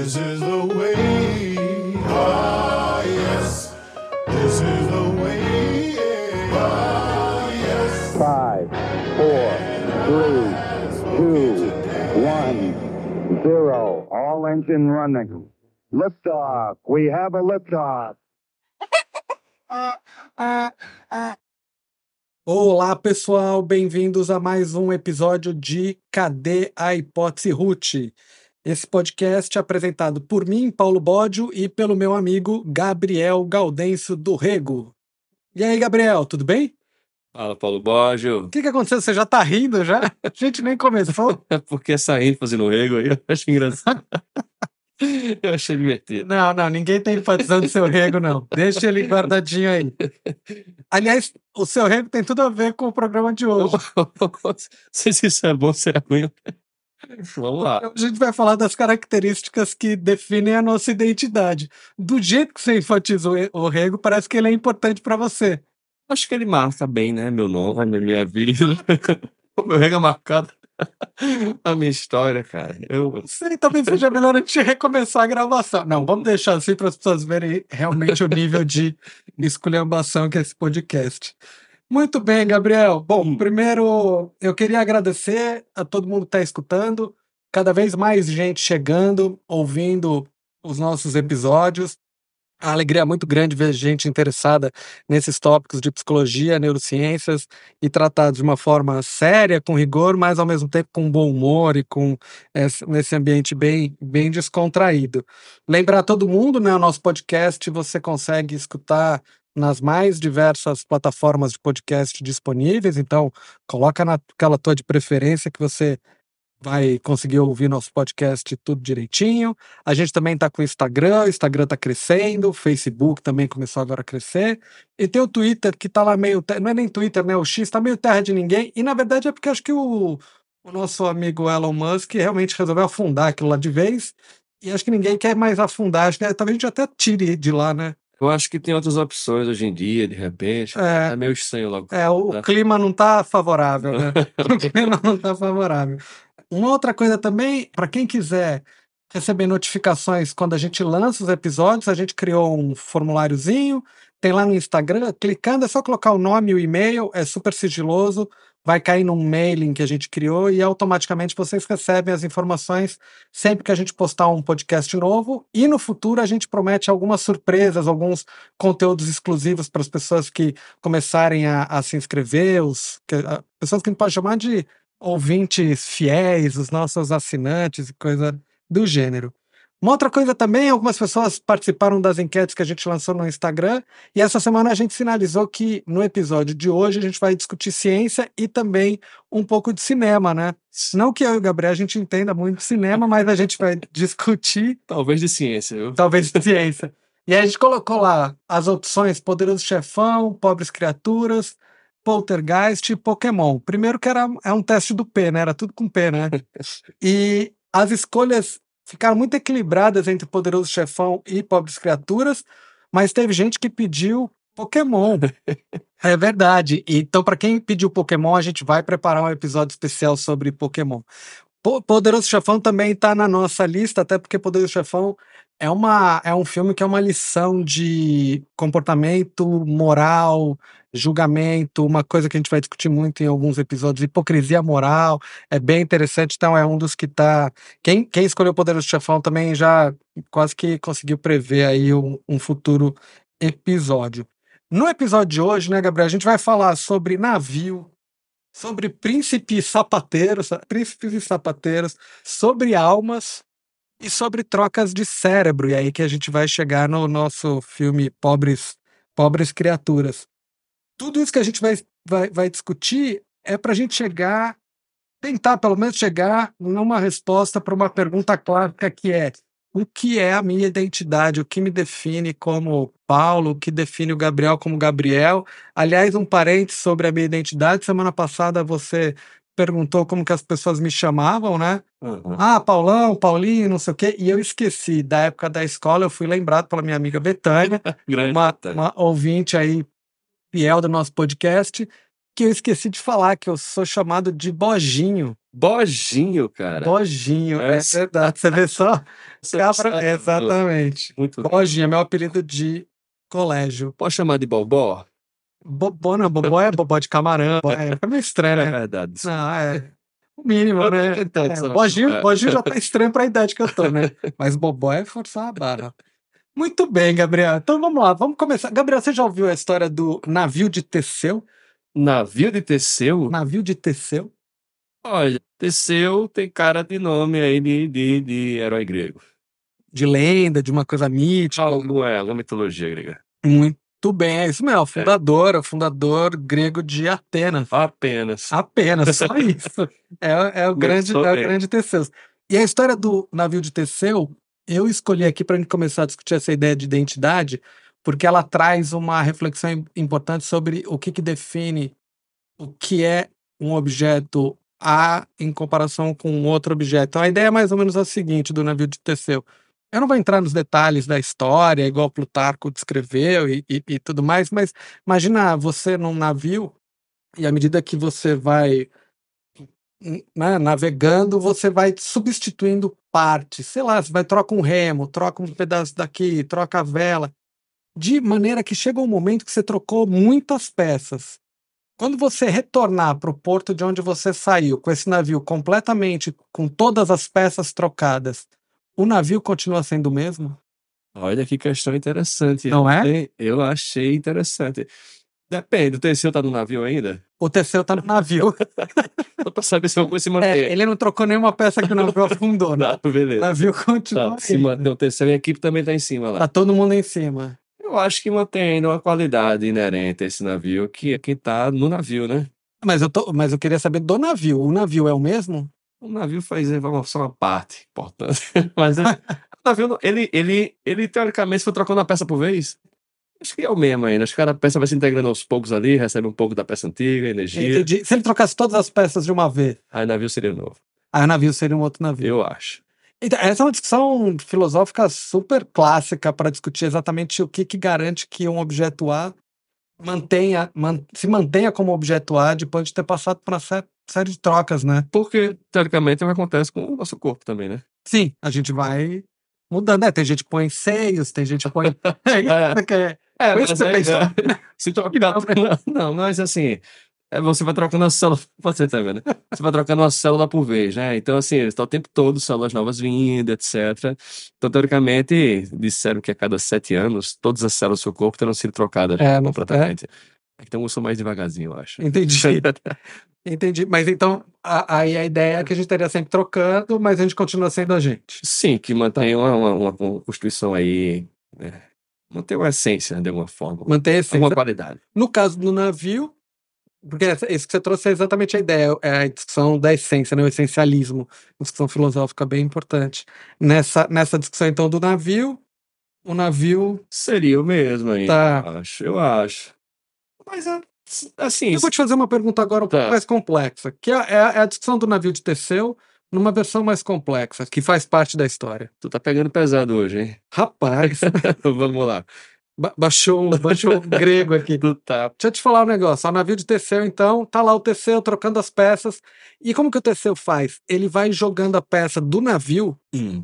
This is the way. Ah, yes. This is the way. Ah, yes. 5, 4, 3, 2, 1, 0. All engine running. Liftoff. We have a liftoff. Olá, pessoal, bem-vindos a mais um episódio de Cadê a Hipótese Ruth? Esse podcast é apresentado por mim, Paulo Bódio, e pelo meu amigo Gabriel Gaudêncio do Rego. E aí, Gabriel, tudo bem? Fala, Paulo Bódio. O que aconteceu? Você já tá rindo já? A gente nem começou. É porque essa ênfase no Rego aí eu acho engraçado. Eu achei divertido. Não, ninguém tem enfatizando o seu Rego, não. Deixa ele guardadinho aí. Aliás, o seu Rego tem tudo a ver com o programa de hoje. Não sei se isso é bom ou se é ruim. Vamos lá. A gente vai falar das características que definem a nossa identidade. Do jeito que você enfatiza o Rego, parece que ele é importante para você. Acho que ele marca bem, né? Meu nome, minha vida. O meu Rego é marcado. A minha história, cara. Sei, talvez seja melhor a gente recomeçar a gravação. Não, vamos deixar assim para as pessoas verem realmente o nível de esculhambação que é esse podcast. Muito bem, Gabriel. Bom, primeiro eu queria agradecer a todo mundo que está escutando, cada vez mais gente chegando, ouvindo os nossos episódios. A alegria é muito grande ver gente interessada nesses tópicos de psicologia, neurociências e tratados de uma forma séria, com rigor, mas ao mesmo tempo com bom humor e com nesse ambiente bem descontraído. Lembrar todo mundo, né, o nosso podcast você consegue escutar nas mais diversas plataformas de podcast disponíveis, então coloca naquela tua de preferência que você vai conseguir ouvir nosso podcast tudo direitinho. A gente também está com o Instagram está crescendo, o Facebook também começou agora a crescer, e tem o Twitter que está lá meio, não é nem Twitter, né, o X está meio terra de ninguém, e na verdade é porque acho que o nosso amigo Elon Musk realmente resolveu afundar aquilo lá de vez, e acho que ninguém quer mais afundar, acho que talvez a gente até tire de lá, né? Eu acho que tem outras opções hoje em dia, de repente. É meio estranho logo. O clima não está favorável, né? O clima não está favorável. Uma outra coisa também, para quem quiser receber notificações quando a gente lança os episódios, a gente criou um formuláriozinho, tem lá no Instagram, clicando, é só colocar o nome e o e-mail, é super sigiloso, vai cair num mailing que a gente criou e automaticamente vocês recebem as informações sempre que a gente postar um podcast novo, e no futuro a gente promete algumas surpresas, alguns conteúdos exclusivos para as pessoas que começarem a se inscrever, pessoas que a gente pode chamar de ouvintes fiéis, os nossos assinantes e coisa do gênero. Uma outra coisa também, algumas pessoas participaram das enquetes que a gente lançou no Instagram, e essa semana a gente sinalizou que no episódio de hoje a gente vai discutir ciência e também um pouco de cinema, né? Não que eu e o Gabriel a gente entenda muito de cinema, mas a gente vai discutir... Talvez de ciência, viu? Talvez de ciência. E aí a gente colocou lá as opções Poderoso Chefão, Pobres Criaturas, Poltergeist e Pokémon. Primeiro que é um teste do P, né? Era tudo com P, né? E as escolhas ficaram muito equilibradas entre Poderoso Chefão e Pobres Criaturas, mas teve gente que pediu Pokémon. É verdade. Então, para quem pediu Pokémon, a gente vai preparar um episódio especial sobre Pokémon. Poderoso Chefão também está na nossa lista, até porque Poderoso Chefão é um filme que é uma lição de comportamento, moral, julgamento, uma coisa que a gente vai discutir muito em alguns episódios, hipocrisia moral, é bem interessante, então é um dos que está... Quem escolheu Poderoso Chefão também já quase que conseguiu prever aí um futuro episódio. No episódio de hoje, né, Gabriel, a gente vai falar sobre navio, sobre príncipes e sapateiros, sobre almas e sobre trocas de cérebro. E aí que a gente vai chegar no nosso filme Pobres Criaturas. Tudo isso que a gente vai discutir é para a gente tentar pelo menos chegar numa resposta para uma pergunta clássica que é: o que é a minha identidade? O que me define como Paulo? O que define o Gabriel como Gabriel? Aliás, um parênteses sobre a minha identidade. Semana passada você perguntou como que as pessoas me chamavam, né? Uhum. Paulão, Paulinho, não sei o quê. E eu esqueci. Da época da escola, eu fui lembrado pela minha amiga Betânia, uma ouvinte aí fiel do nosso podcast, que eu esqueci de falar, que eu sou chamado de Bojinho. Bojinho, cara. Bojinho, é Essa- verdade. Você vê só? Cabra, essa- exatamente. Muito. Bojinho é meu apelido de colégio. Pode chamar de Bobó? Bobó não, bobó é bobó de camarão. É meio estranho, É né? verdade. Não, é o mínimo, né? Então, Bojinho já tá estranho pra idade que eu tô, né? Mas bobó é forçar a barra. Muito bem, Gabriel. Então vamos lá, vamos começar. Gabriel, você já ouviu a história do navio de Teseu? Navio de Teseu? Navio de Teseu? Olha, Teseu tem cara de nome aí de herói grego. De lenda, de uma coisa mítica. Alguma mitologia grega. Muito bem, é isso mesmo. O fundador grego de Atenas. Apenas. Apenas, só isso. É o grande Teseu. E a história do navio de Teseu, eu escolhi aqui para a gente começar a discutir essa ideia de identidade, porque ela traz uma reflexão importante sobre o que define o que é um objeto A em comparação com um outro objeto. Então, a ideia é mais ou menos a seguinte do navio de Teseu. Eu não vou entrar nos detalhes da história, igual Plutarco descreveu e tudo mais, mas imagina você num navio e à medida que você vai, né, navegando, você vai substituindo partes. Sei lá, você vai troca um remo, troca um pedaço daqui, troca a vela, de maneira que chega um momento que você trocou muitas peças. Quando você retornar para o porto de onde você saiu, com esse navio completamente, com todas as peças trocadas, o navio continua sendo o mesmo? Olha que questão interessante. Não é? Eu achei interessante. Depende, o Teseu tá no navio ainda? O Teseu tá no navio. Só pra saber se eu vou se manter. Ele não trocou nenhuma peça que o navio afundou, né? Não, beleza. O navio continua Tá, se aí. manter o Teseu e a equipe também tá em cima lá. Tá todo mundo em cima. Eu acho que mantém ainda uma qualidade inerente a esse navio, que é quem tá no navio, né? Mas eu queria saber do navio. O navio é o mesmo? O navio faz só uma parte importante. Mas o navio, ele teoricamente foi trocando uma peça por vez. Acho que é o mesmo ainda. Acho que cada peça vai se integrando aos poucos ali, recebe um pouco da peça antiga, energia. Entendi. Se ele trocasse todas as peças de uma vez, Aí o navio seria novo. aí o navio seria um outro navio. Eu acho. Então, essa é uma discussão filosófica super clássica para discutir exatamente o que garante que um objeto A se mantenha como objeto A depois de ter passado por uma série de trocas, né? Porque, teoricamente, é o que acontece com o nosso corpo também, né? Sim, a gente vai mudando, né? Tem gente que põe seios, tem gente que põe. Foi isso que você pensou. Se trocar. Não, mas assim, você vai trocando a célula. Você tá vendo? Você vai trocando uma célula por vez, né? Então, assim, está o tempo todo, células novas vindo, etc. Então, teoricamente, disseram que a cada 7 anos, todas as células do seu corpo terão sido trocadas completamente. Então, eu sou mais devagarzinho, eu acho. Entendi. Entendi. Mas então, aí a ideia é que a gente estaria sempre trocando, mas a gente continua sendo a gente. Sim, que mantém uma constituição aí, né? Mantém uma essência, de alguma forma. Manter a essência. Alguma qualidade. No caso do navio, porque isso que você trouxe é exatamente a ideia, é a discussão da essência, né? O essencialismo, uma discussão filosófica bem importante. Nessa discussão, então, do navio, o navio... Seria o mesmo aí, Tá. eu acho. Mas, assim... Eu vou te fazer uma pergunta agora um pouco mais complexa, que é a discussão do navio de Teseu numa versão mais complexa, que faz parte da história. Tu tá pegando pesado hoje, hein? Rapaz, Vamos lá. baixou um grego aqui. Tá. Deixa eu te falar um negócio. O navio de Teseu, então, tá lá o Teseu trocando as peças. E como que o Teseu faz? Ele vai jogando a peça do navio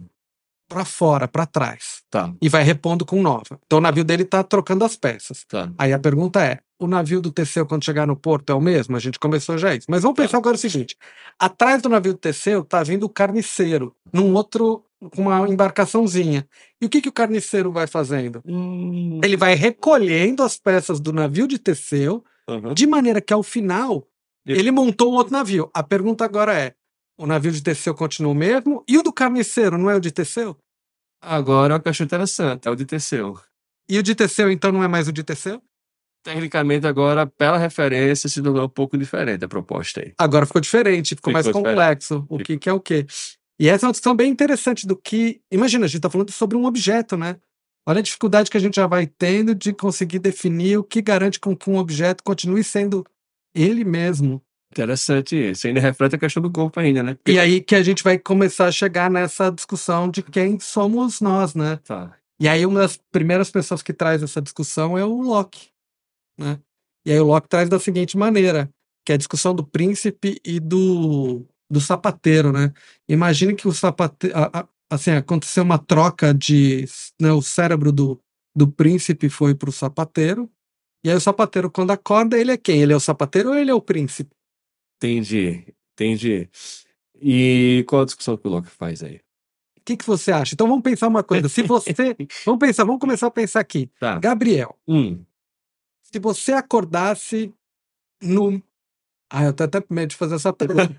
pra fora, pra trás. Tá. E vai repondo com nova. Então o navio dele tá trocando as peças. Tá. Aí a pergunta é, o navio do Teseu quando chegar no porto é o mesmo? A gente começou já isso. Mas vamos pensar agora o seguinte. Atrás do navio do Teseu tá vindo o carniceiro, com uma embarcaçãozinha. E o que o carniceiro vai fazendo? Ele vai recolhendo as peças do navio de Teseu, de maneira que ao final ele montou um outro navio. A pergunta agora é, o navio de Teseu continua o mesmo? E o do carniceiro não é o de Teseu? Agora é uma questão interessante, é o de Teseu. E o de Teseu, então, não é mais o de Teseu? Tecnicamente, agora, pela referência, se tornou um pouco diferente a proposta aí. Agora ficou diferente, ficou mais complexo. O que é o quê? E essa é uma discussão bem interessante do que... Imagina, a gente está falando sobre um objeto, né? Olha a dificuldade que a gente já vai tendo de conseguir definir o que garante com que um objeto continue sendo ele mesmo. Interessante isso. Ainda reflete a questão do corpo ainda, né? E aí que a gente vai começar a chegar nessa discussão de quem somos nós, né? Tá. E aí uma das primeiras pessoas que traz essa discussão é o Locke, né? E aí o Locke traz da seguinte maneira. que é a discussão do príncipe e do sapateiro, né? Imagine que o sapateiro, assim, aconteceu uma troca de, né, o cérebro do príncipe foi para o sapateiro, e aí o sapateiro, quando acorda, ele é quem? Ele é o sapateiro ou ele é o príncipe? Entendi. E qual a discussão que o Locke faz aí? O que você acha? Então vamos pensar uma coisa. Se você. Vamos começar a pensar aqui. Tá. Gabriel, Hum. se você acordasse no. Ah, eu tenho até medo de fazer essa pergunta.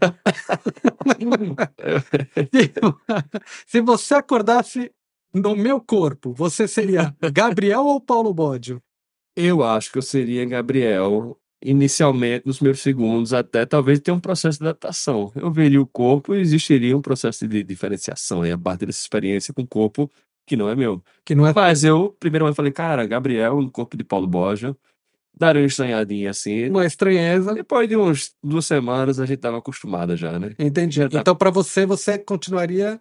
Se você acordasse no meu corpo, você seria Gabriel ou Paulo Bódio? Eu acho que eu seria Gabriel, inicialmente, nos meus segundos, até talvez ter um processo de adaptação. Eu veria o corpo e existiria um processo de diferenciação aí, a partir dessa experiência com o corpo que não é meu. Que não é. Mas eu, primeiramente, falei, cara, Gabriel no corpo de Paulo Borja, daria uma estranhadinha assim. Uma estranheza. Depois de uns 2 semanas, a gente tava acostumada já, né? Entendi. Já tá- Então, para você continuaria.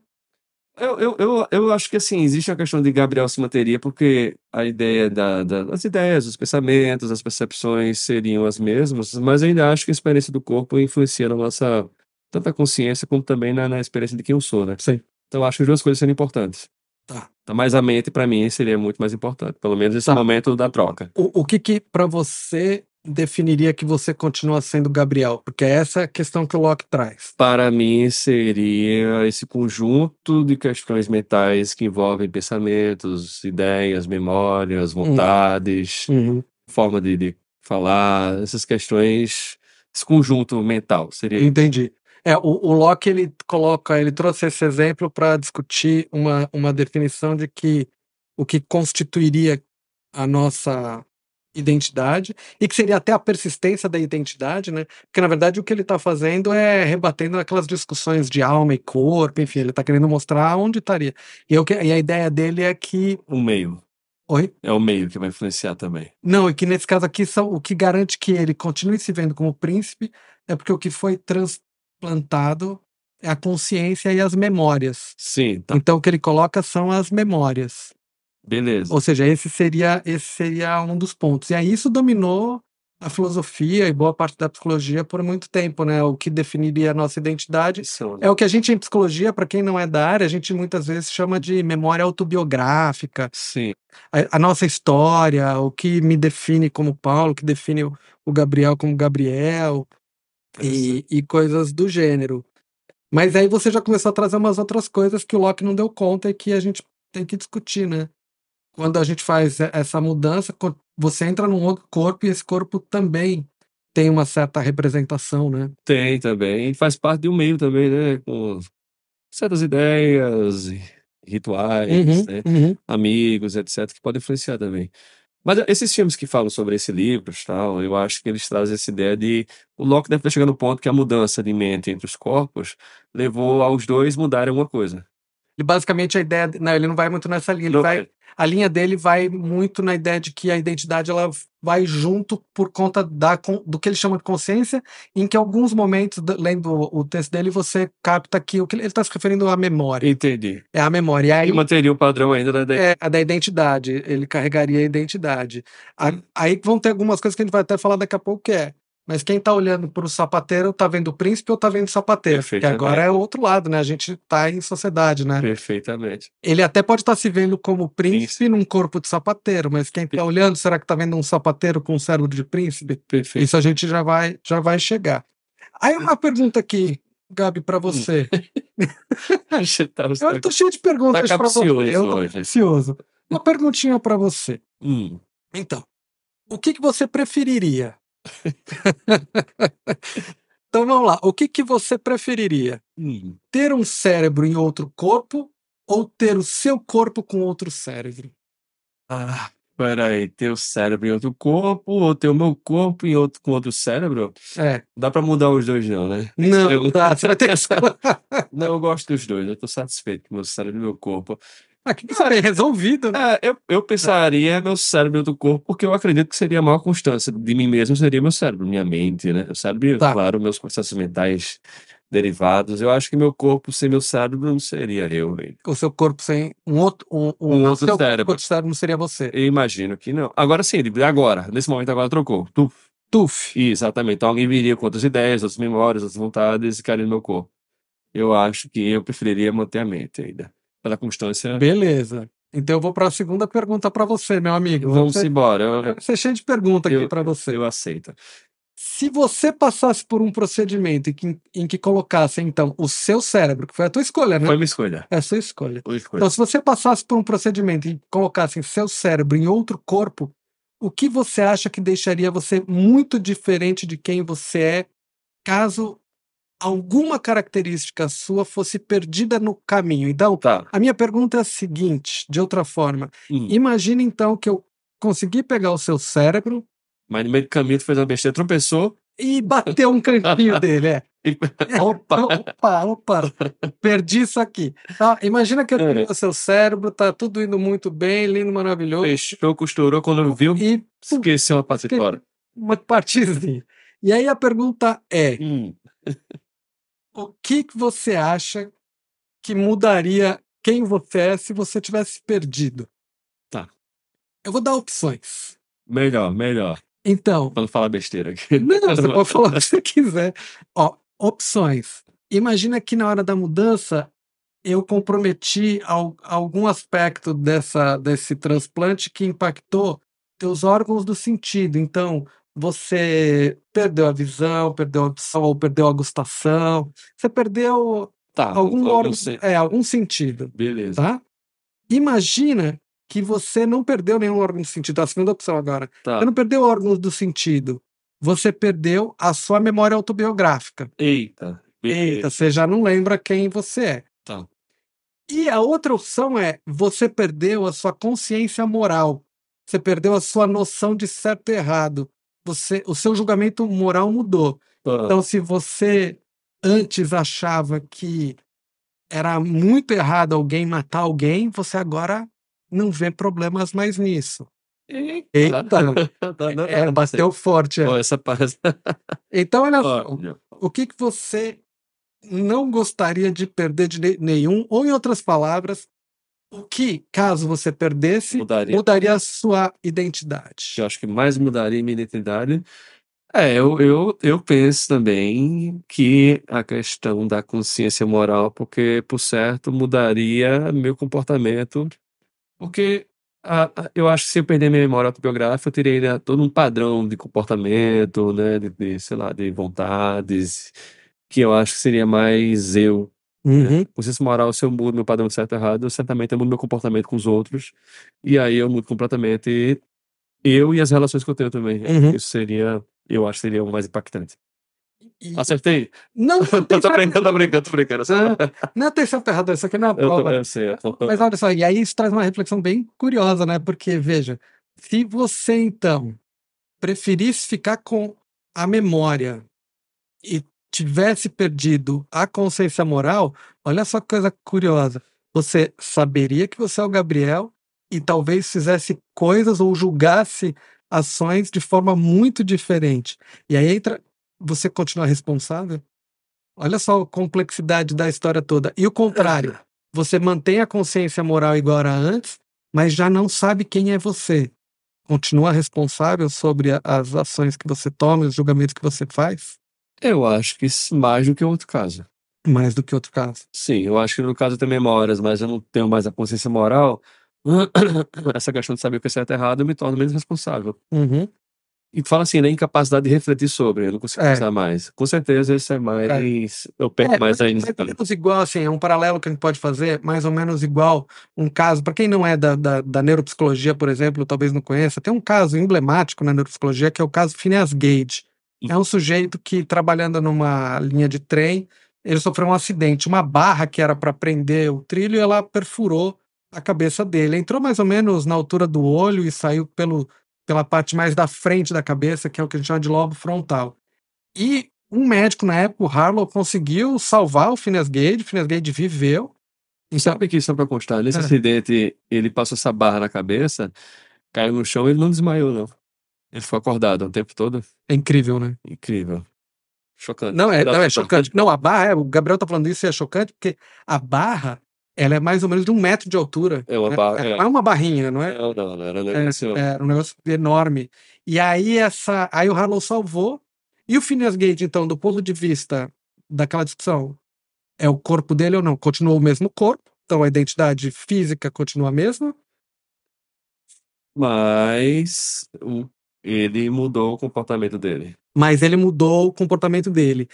Eu acho que assim, existe uma questão de Gabriel se manteria, porque a ideia das ideias, os pensamentos, as percepções seriam as mesmas, mas eu ainda acho que a experiência do corpo influencia na nossa, tanto a consciência como também na experiência de quem eu sou, né? Sim. Então eu acho que as duas coisas seriam importantes. Tá. Então, mas a mente, para mim, seria muito mais importante, pelo menos esse Tá. momento da troca. O que para você definiria que você continua sendo Gabriel? Porque é essa a questão que o Locke traz. Para mim, seria esse conjunto de questões mentais que envolvem pensamentos, ideias, memórias, vontades, forma de falar, essas questões, esse conjunto mental seria isso. Entendi. O Locke ele trouxe esse exemplo para discutir uma definição de que o que constituiria a nossa identidade e que seria até a persistência da identidade, né? Porque na verdade o que ele está fazendo é rebatendo aquelas discussões de alma e corpo, enfim, ele está querendo mostrar onde estaria. E a ideia dele é que. O meio. Oi? É o meio que vai influenciar também. Não, e que nesse caso aqui o que garante que ele continue se vendo como príncipe é porque o que foi transplantado é a consciência e as memórias. Sim, tá. Então o que ele coloca são as memórias. Beleza. Ou seja, esse seria um dos pontos. E aí isso dominou a filosofia e boa parte da psicologia por muito tempo, né? O que definiria a nossa identidade é o que a gente em psicologia, para quem não é da área, a gente muitas vezes chama de memória autobiográfica. Sim. A nossa história, o que me define como Paulo, o que define o Gabriel como Gabriel e coisas do gênero. Mas aí você já começou a trazer umas outras coisas que o Locke não deu conta e que a gente tem que discutir, né? Quando a gente faz essa mudança, você entra num outro corpo e esse corpo também tem uma certa representação, né? Tem também. E faz parte de um meio também, né? Com certas ideias, rituais, né? Amigos, etc., que podem influenciar também. Mas esses filmes que falam sobre esse livro, tal, eu acho que eles trazem essa ideia de... O Locke deve estar chegando no ponto que a mudança de mente entre os corpos levou aos dois mudarem alguma coisa. E basicamente a ideia... Não, ele não vai muito nessa linha. A linha dele vai muito na ideia de que a identidade ela vai junto por conta do que ele chama de consciência, em que alguns momentos, lendo o texto dele, você capta que o que ele está se referindo à memória. Entendi. É a memória. E aí manteria o padrão ainda da ideia. A da identidade. Ele carregaria a identidade. Aí vão ter algumas coisas que a gente vai até falar daqui a pouco que é. Mas quem tá olhando pro sapateiro tá vendo o príncipe ou tá vendo o sapateiro? Que agora é o outro lado, né? A gente tá em sociedade, né? Perfeitamente. Ele até pode estar se vendo como príncipe num corpo de sapateiro, mas quem tá olhando, será que tá vendo um sapateiro com um cérebro de príncipe? Perfeito. Isso a gente já vai chegar. Aí uma pergunta aqui, Gabi, pra você. Eu tô cheio de perguntas pra você. Eu tô ansioso. Uma perguntinha pra você. Então, o que você preferiria? Então vamos lá. O que você preferiria? Ter um cérebro em outro corpo ou ter o seu corpo com outro cérebro? Peraí, ter o cérebro em outro corpo ou ter o meu corpo com outro cérebro? Dá pra mudar os dois não, né? Não, dá. Você vai ter que... Não, eu gosto dos dois. Eu tô satisfeito com o meu cérebro e meu corpo. Que isso é resolvido, né? Eu pensaria meu cérebro do corpo, porque eu acredito que seria a maior constância de mim mesmo, seria meu cérebro, minha mente, né? O cérebro, claro, meus processos mentais derivados. Eu acho que meu corpo sem meu cérebro não seria eu, velho. O seu corpo sem um outro cérebro. Outro cérebro não seria você. Eu imagino que não. Agora sim, nesse momento agora trocou. Tuf. Exatamente. Então alguém viria com outras ideias, outras memórias, outras vontades e ficaria no meu corpo. Eu acho que eu preferiria manter a mente ainda. Pela constância. Beleza. Então eu vou para a segunda pergunta para você, meu amigo. Vamos Você, embora. você cheio de pergunta aqui Eu, para você. eu aceito. Se você passasse por um procedimento em que colocasse, então, o seu cérebro, que foi a tua escolha, né? Foi uma escolha. É a sua escolha. Foi uma escolha. Então, se você passasse por um procedimento e colocasse seu cérebro em outro corpo, o que você acha que deixaria você muito diferente de quem você é, caso alguma característica sua fosse perdida no caminho? Então, Tá. a minha pergunta é a seguinte, de outra forma. Imagina, então, que eu consegui pegar o seu cérebro Mas no meio do caminho tu fez uma besteira, tropeçou. e bateu um cantinho dele, E... Opa, perdi isso aqui. Tá, imagina que eu tenho o seu cérebro, tá tudo indo muito bem, lindo, maravilhoso. Fechou, costurou, quando viu, E esqueceu uma parte fora. uma partezinha. E aí a pergunta é: o que você acha que mudaria quem você é se você tivesse perdido? Tá. Eu vou dar opções. Melhor. Então, Pra não falar besteira aqui. não, você pode falar o que você quiser. Ó, opções. Imagina que na hora da mudança eu comprometi algum aspecto desse transplante que impactou teus órgãos do sentido. Então, você perdeu a visão, perdeu a audição ou perdeu a gustação. Você perdeu algum órgão, algum sentido. Beleza. Tá? Imagina que você não perdeu nenhum órgão do sentido. A segunda opção agora. Tá. Você não perdeu órgãos do sentido. Você perdeu a sua memória autobiográfica. Eita, você já não lembra quem você é. Tá. E a outra opção é: você perdeu a sua consciência moral. Você perdeu a sua noção de certo e errado. O seu julgamento moral mudou. Então, se você antes achava que era muito errado alguém matar alguém, você agora não vê problemas mais nisso. Eita, bateu forte. Essa parte. Então, olha só, o que você não gostaria de perder de nenhum, ou em outras palavras, o que, caso você perdesse, mudaria a sua identidade? Eu acho que mais mudaria minha identidade. Eu penso também que a questão da consciência moral, porque, por certo, mudaria meu comportamento, porque eu acho que se eu perder minha memória autobiográfica, eu teria todo um padrão de comportamento, né, sei lá, de vontades, que eu acho que seria mais eu. Né? Consciência moral, se eu mudo meu padrão de certo e errado, certamente eu mudo meu comportamento com os outros, e aí eu mudo completamente eu e as relações que eu tenho também. Isso seria, eu acho que seria o mais impactante. Acertei? Não, tô brincando. Não tem certo errado, isso aqui não é a prova. Eu sei. Mas olha só, e aí isso traz uma reflexão bem curiosa, né? Porque, veja, se você, então, preferisse ficar com a memória e tivesse perdido a consciência moral, olha só que coisa curiosa. Você saberia que você é o Gabriel e talvez fizesse coisas ou julgasse ações de forma muito diferente. E aí entra você continua responsável? Olha só a complexidade da história toda. E o contrário, você mantém a consciência moral igual a antes, mas já não sabe quem é você. Continua responsável sobre as ações que você toma, os julgamentos que você faz? Eu acho que mais do que outro caso. Mais do que outro caso. Sim, eu acho que no caso eu tenho memórias, mas eu não tenho mais a consciência moral. Essa questão de saber o que é certo e errado, eu me torno menos responsável. E tu fala assim, né? Incapacidade de refletir sobre, eu não consigo pensar mais. Com certeza, isso é mais. Eu perco mais ainda. Mais ou menos igual, assim, é um paralelo que a gente pode fazer, mais ou menos igual um caso. Para quem não é da neuropsicologia, por exemplo, talvez não conheça, tem um caso emblemático na neuropsicologia que é o caso Phineas Gage. É um sujeito que, trabalhando numa linha de trem, ele sofreu um acidente. Uma barra que era para prender o trilho, ela perfurou a cabeça dele. Entrou mais ou menos na altura do olho e saiu pela parte mais da frente da cabeça, que é o que a gente chama de lobo frontal. E um médico na época, o Harlow, conseguiu salvar o Phineas Gage. O Phineas Gage viveu. E sabe que, só pra constar, nesse acidente, ele passou essa barra na cabeça, caiu no chão e ele não desmaiou, não. Ele ficou acordado o tempo todo. É incrível, né? Incrível. Chocante. Não, é chocante. Não, a barra, o Gabriel tá falando isso e é chocante, porque a barra, ela é mais ou menos de 1 metro de altura. É uma Né? barra. Não é uma barrinha, não é? Não, era um negócio. Era um negócio enorme. E aí aí o Harlow salvou. E o Phineas Gage, então, do ponto de vista daquela discussão, é o corpo dele ou não? Continua o mesmo corpo, então a identidade física continua a mesma, Mas ele mudou o comportamento dele. mas ele mudou o comportamento dele.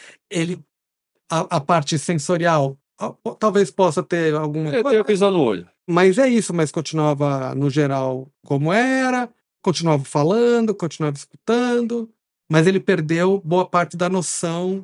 A parte sensorial, talvez possa ter alguma Ele tem coisa, o pisar no olho. mas é isso, mas continuava no geral como era, continuava falando, continuava escutando, mas ele perdeu boa parte da noção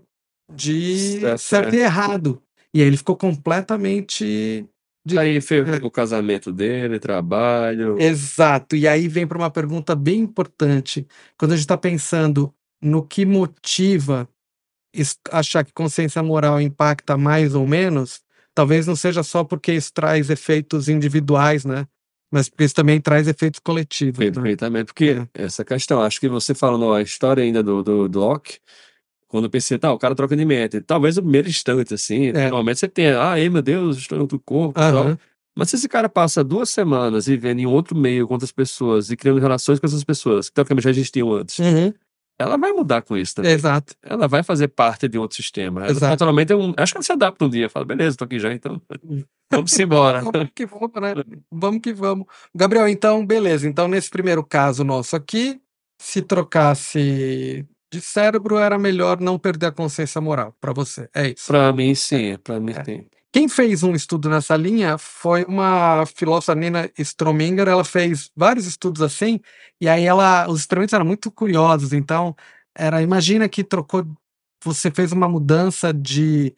de certo e errado. E aí ele ficou completamente. Aí fez o casamento dele, trabalho. Exato. E aí vem para uma pergunta bem importante. Quando a gente está pensando no que motiva achar que consciência moral impacta mais ou menos, talvez não seja só porque isso traz efeitos individuais, né? Mas porque isso também traz efeitos coletivos. Né? Perfeitamente, porque essa questão, acho que você falando a história ainda do Locke, quando eu pensei, o cara troca de mente. Talvez o primeiro instante, assim, normalmente você tem, meu Deus, estou em outro corpo e tal. Mas se esse cara passa 2 semanas vivendo em outro meio com outras pessoas e criando relações com essas pessoas, que teoricamente já existiam antes, ela vai mudar com isso também. Exato. Ela vai fazer parte de outro sistema. Ela, naturalmente, acho que ela se adapta um dia. Fala, beleza, tô aqui já, então vamos embora. Vamos que vamos, né? Vamos que vamos. Gabriel, então, beleza. Então, nesse primeiro caso nosso aqui, se trocasse de cérebro, era melhor não perder a consciência moral, para você. É isso. Para mim, sim. Para mim, sim. Quem fez um estudo nessa linha foi uma filósofa, Nina Strominger. Ela fez vários estudos assim, e aí os experimentos eram muito curiosos. Então, imagina que você fez uma mudança de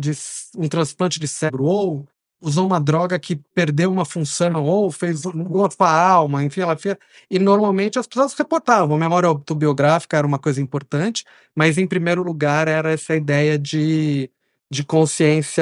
um transplante de cérebro, ou usou uma droga que perdeu uma função, ou mudou a alma, enfim, e normalmente as pessoas reportavam. Memória autobiográfica era uma coisa importante, mas em primeiro lugar era essa ideia de consciência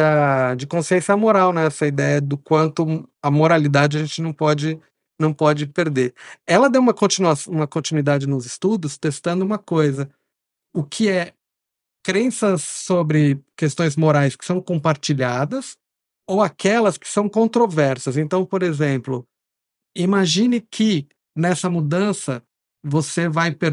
moral, né? Essa ideia do quanto a moralidade a gente não pode perder. Ela deu uma continuidade nos estudos, testando uma coisa: o que é crenças sobre questões morais que são compartilhadas ou aquelas que são controversas. Então, por exemplo, imagine que nessa mudança você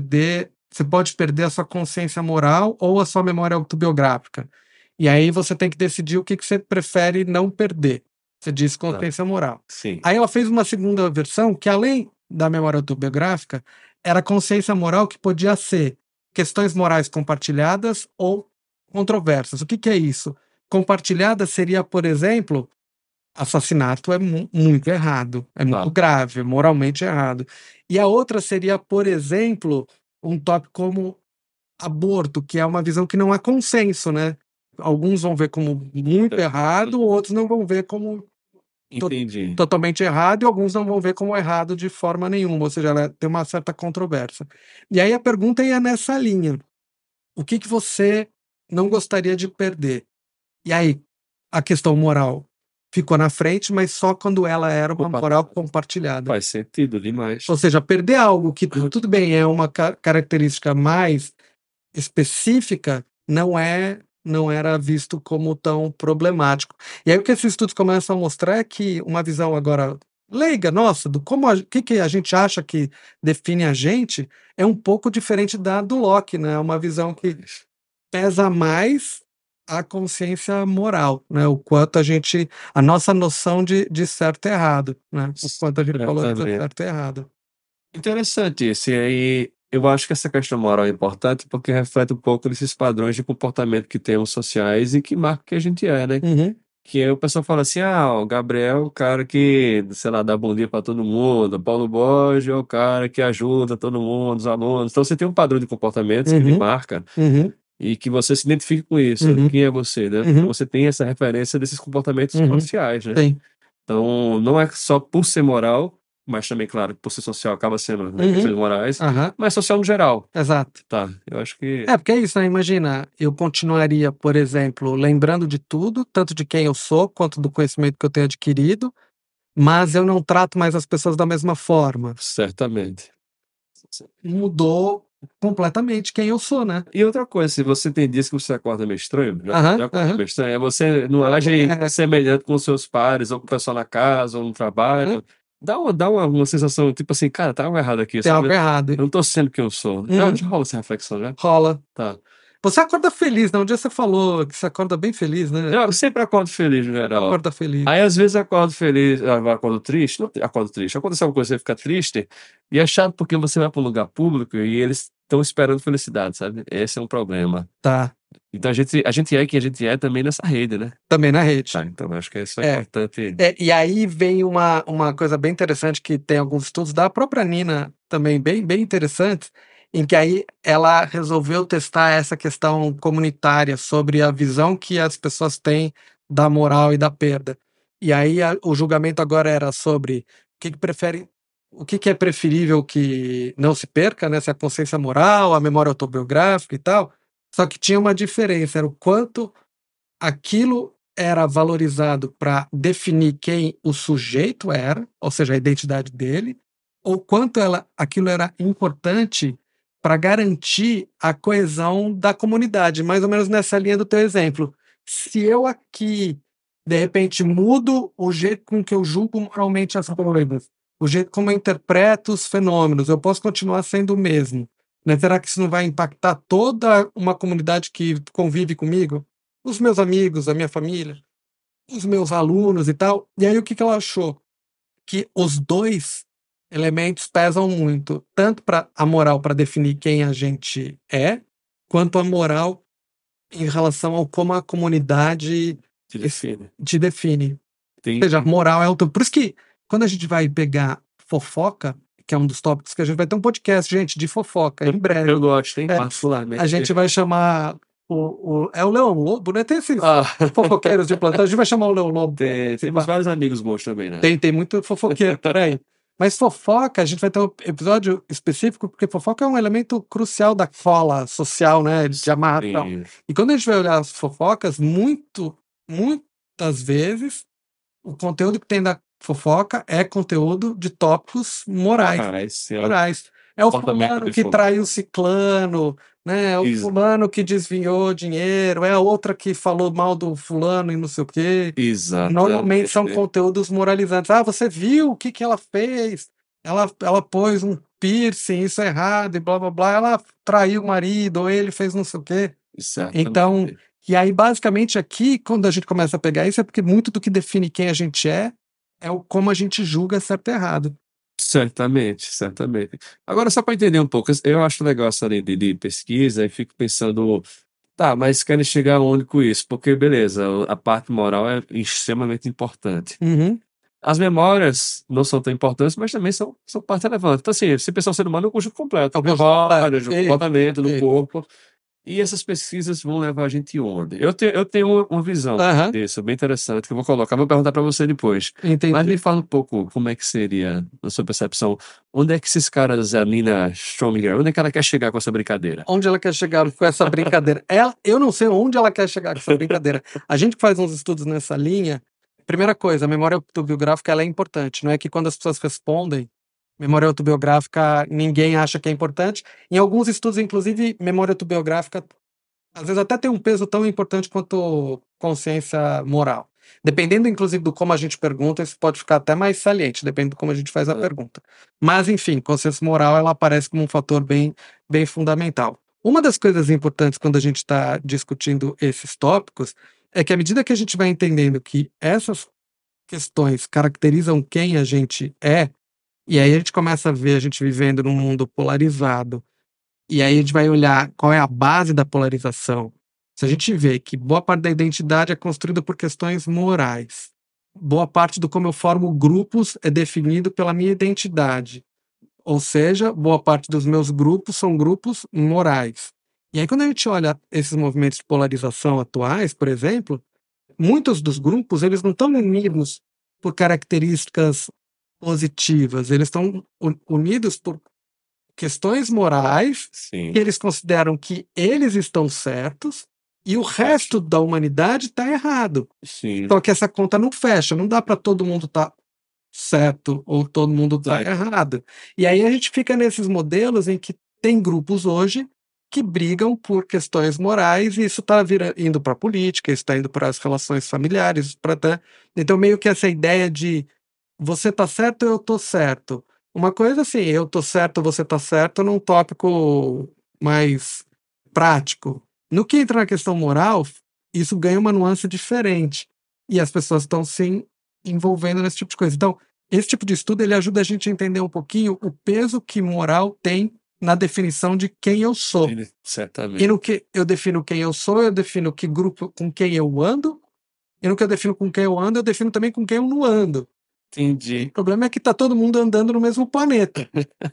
pode perder a sua consciência moral ou a sua memória autobiográfica. E aí você tem que decidir o que você prefere não perder. Você diz consciência moral. Sim. Aí ela fez uma segunda versão que, além da memória autobiográfica, era consciência moral que podia ser questões morais compartilhadas ou controversas. O que é isso? Compartilhada seria, por exemplo, assassinato é muito errado, é muito grave, moralmente errado. E a outra seria, por exemplo, um tópico como aborto, que é uma visão que não há consenso, né? Alguns vão ver como muito errado, outros não vão ver como totalmente errado, e alguns não vão ver como errado de forma nenhuma, ou seja, ela tem uma certa controvérsia. E aí a pergunta é nessa linha: o que você não gostaria de perder? E aí a questão moral ficou na frente, mas só quando ela era uma moral compartilhada. Faz sentido demais. Ou seja, perder algo que, tudo bem, é uma característica mais específica, não era visto como tão problemático. E aí o que esses estudos começam a mostrar é que uma visão agora leiga, nossa, do que a gente acha que define a gente, é um pouco diferente da do Locke, né? Uma visão que pesa mais a consciência moral, né? O quanto a nossa noção de certo e errado, né? O quanto a gente falou de certo e errado. Interessante isso. E aí, eu acho que essa questão moral é importante porque reflete um pouco desses padrões de comportamento que temos sociais e que marcam que a gente é, né? Que aí o pessoal fala assim, o Gabriel é o cara que, sei lá, dá bom dia para todo mundo, Paulo Borges é o cara que ajuda todo mundo, os alunos. Então você tem um padrão de comportamento que lhe marca e que você se identifica com isso. Quem é você, né? Então você tem essa referência desses comportamentos sociais, né? Sim. Então não é só por ser moral, mas também, claro, por ser social acaba sendo questões morais, mas social no geral. Exato. Tá, eu acho que... porque é isso, né? Imagina, eu continuaria, por exemplo, lembrando de tudo, tanto de quem eu sou, quanto do conhecimento que eu tenho adquirido, mas eu não trato mais as pessoas da mesma forma. Certamente. Mudou completamente quem eu sou, né? E outra coisa, se você tem dias que você acorda meio estranho, Aham, já acorda aham. meio estranho, você não age É. semelhante com os seus pares, ou com o pessoal na casa, ou no trabalho, dá uma sensação, tipo assim, cara, tá algo errado aqui, Tem algo sabe? errado. Eu não tô sendo quem eu sou. Já rola essa reflexão, já? Rola. Tá. Você acorda feliz, né? Um dia você falou que você acorda bem feliz, né? Eu sempre acordo feliz, no geral. Acorda feliz. Aí, às vezes, eu acordo feliz, acordo triste, não acordo triste. Acontece alguma coisa, você fica triste, e é chato porque você vai para um lugar público e eles estão esperando felicidade, sabe? Esse é um problema. Tá. Então, a gente é quem a gente é também nessa rede, né? Também na rede. Tá, então, acho que isso é importante. E aí vem uma coisa bem interessante que tem alguns estudos da própria Nina também bem interessantes, em que aí ela resolveu testar essa questão comunitária sobre a visão que as pessoas têm da moral e da perda. E aí o julgamento agora era sobre o que é preferível que não se perca, né? Se a consciência moral, a memória autobiográfica e tal. Só que tinha uma diferença, era o quanto aquilo era valorizado para definir quem o sujeito era, ou seja, a identidade dele, ou quanto aquilo era importante para garantir a coesão da comunidade, mais ou menos nessa linha do teu exemplo. Se eu aqui, de repente, mudo o jeito com que eu julgo moralmente as coisas, o jeito como eu interpreto os fenômenos, eu posso continuar sendo o mesmo. Né? Será que isso não vai impactar toda uma comunidade que convive comigo? Os meus amigos, a minha família, os meus alunos e tal. E aí o que ela achou? Que os dois elementos pesam muito, tanto para a moral para definir quem a gente é, quanto a moral em relação ao como a comunidade Te define. te define. Tem- Ou seja, a moral é o teu. Por isso que quando a gente vai pegar fofoca, que é um dos tópicos que a gente vai ter um podcast, gente, de fofoca, em breve. Eu gosto, hein? É, Particularmente. A gente vai chamar é o Leão Lobo, né? Tem esses Ah, fofoqueiros de plantão. A gente vai chamar o Leão Lobo. temos vários amigos bons também, né? Tem muito fofoqueiro, peraí. Mas fofoca, a gente vai ter um episódio específico, porque fofoca é um elemento crucial da cola social, né? De amarração. Sim. E quando a gente vai olhar as fofocas, muitas vezes, o conteúdo que tem da fofoca é conteúdo de tópicos morais. Morais. É o Comportamento fulano de que fofoca. traiu o ciclano, né? É o Isso. fulano que desviou dinheiro, é a outra que falou mal do fulano e não sei o quê. Exato. Normalmente são conteúdos moralizantes. Ah, você viu o que ela fez? Ela pôs um piercing, isso é errado, e blá blá blá. Ela traiu o marido, ou ele fez não sei o quê. Então, e aí, basicamente, aqui, quando a gente começa a pegar isso, é porque muito do que define quem a gente é o como a gente julga certo e errado. Certamente. Agora, só para entender um pouco, eu acho legal essa linha de pesquisa e fico pensando, tá, mas querem chegar aonde com isso? Porque, beleza, a parte moral é extremamente importante. As memórias não são tão importantes, mas também são parte relevante. Então, assim, se pensar o ser humano é um conjunto completo. É um conjunto Memórias, completo. comportamento do Isso. corpo. E essas pesquisas vão levar a gente onde? Eu tenho uma visão Aham. disso, bem interessante, que eu vou colocar. Vou perguntar para você depois. Entendi. Mas me fala um pouco como é que seria, na sua percepção, onde é que esses caras, a Nina Strominger, onde é que ela quer chegar com essa brincadeira? Onde ela quer chegar com essa brincadeira? Eu não sei onde ela quer chegar com essa brincadeira. A gente que faz uns estudos nessa linha, primeira coisa, a memória autobiográfica ela é importante. Não é que quando as pessoas respondem, memória autobiográfica, ninguém acha que é importante. Em alguns estudos, inclusive, memória autobiográfica, às vezes até tem um peso tão importante quanto consciência moral. Dependendo, inclusive, do como a gente pergunta, isso pode ficar até mais saliente, depende do como a gente faz a pergunta. Mas, enfim, consciência moral, ela aparece como um fator bem fundamental. Uma das coisas importantes quando a gente está discutindo esses tópicos é que à medida que a gente vai entendendo que essas questões caracterizam quem a gente é, e aí a gente começa a ver a gente vivendo num mundo polarizado, e aí a gente vai olhar qual é a base da polarização. Se a gente vê que boa parte da identidade é construída por questões morais, boa parte do como eu formo grupos é definido pela minha identidade, ou seja, boa parte dos meus grupos são grupos morais. E aí quando a gente olha esses movimentos de polarização atuais, por exemplo, muitos dos grupos eles não estão unidos por características positivas, eles estão unidos por questões morais Sim. que eles consideram que eles estão certos e o resto da humanidade está errado. Sim. Só que essa conta não fecha, não dá para todo mundo estar certo ou todo mundo estar errado. E aí a gente fica nesses modelos em que tem grupos hoje que brigam por questões morais e isso está indo para a política, isso está indo para as relações familiares, então meio que essa ideia de você tá certo, eu tô certo. Uma coisa assim, eu tô certo, você tá certo, num tópico mais prático. No que entra na questão moral, isso ganha uma nuance diferente. E as pessoas estão se envolvendo nesse tipo de coisa. Então, esse tipo de estudo ele ajuda a gente a entender um pouquinho o peso que moral tem na definição de quem eu sou. E Certamente. no que eu defino quem eu sou, eu defino que grupo com quem eu ando, e no que eu defino com quem eu ando, eu defino também com quem eu não ando. Entendi. O problema é que tá todo mundo andando no mesmo planeta.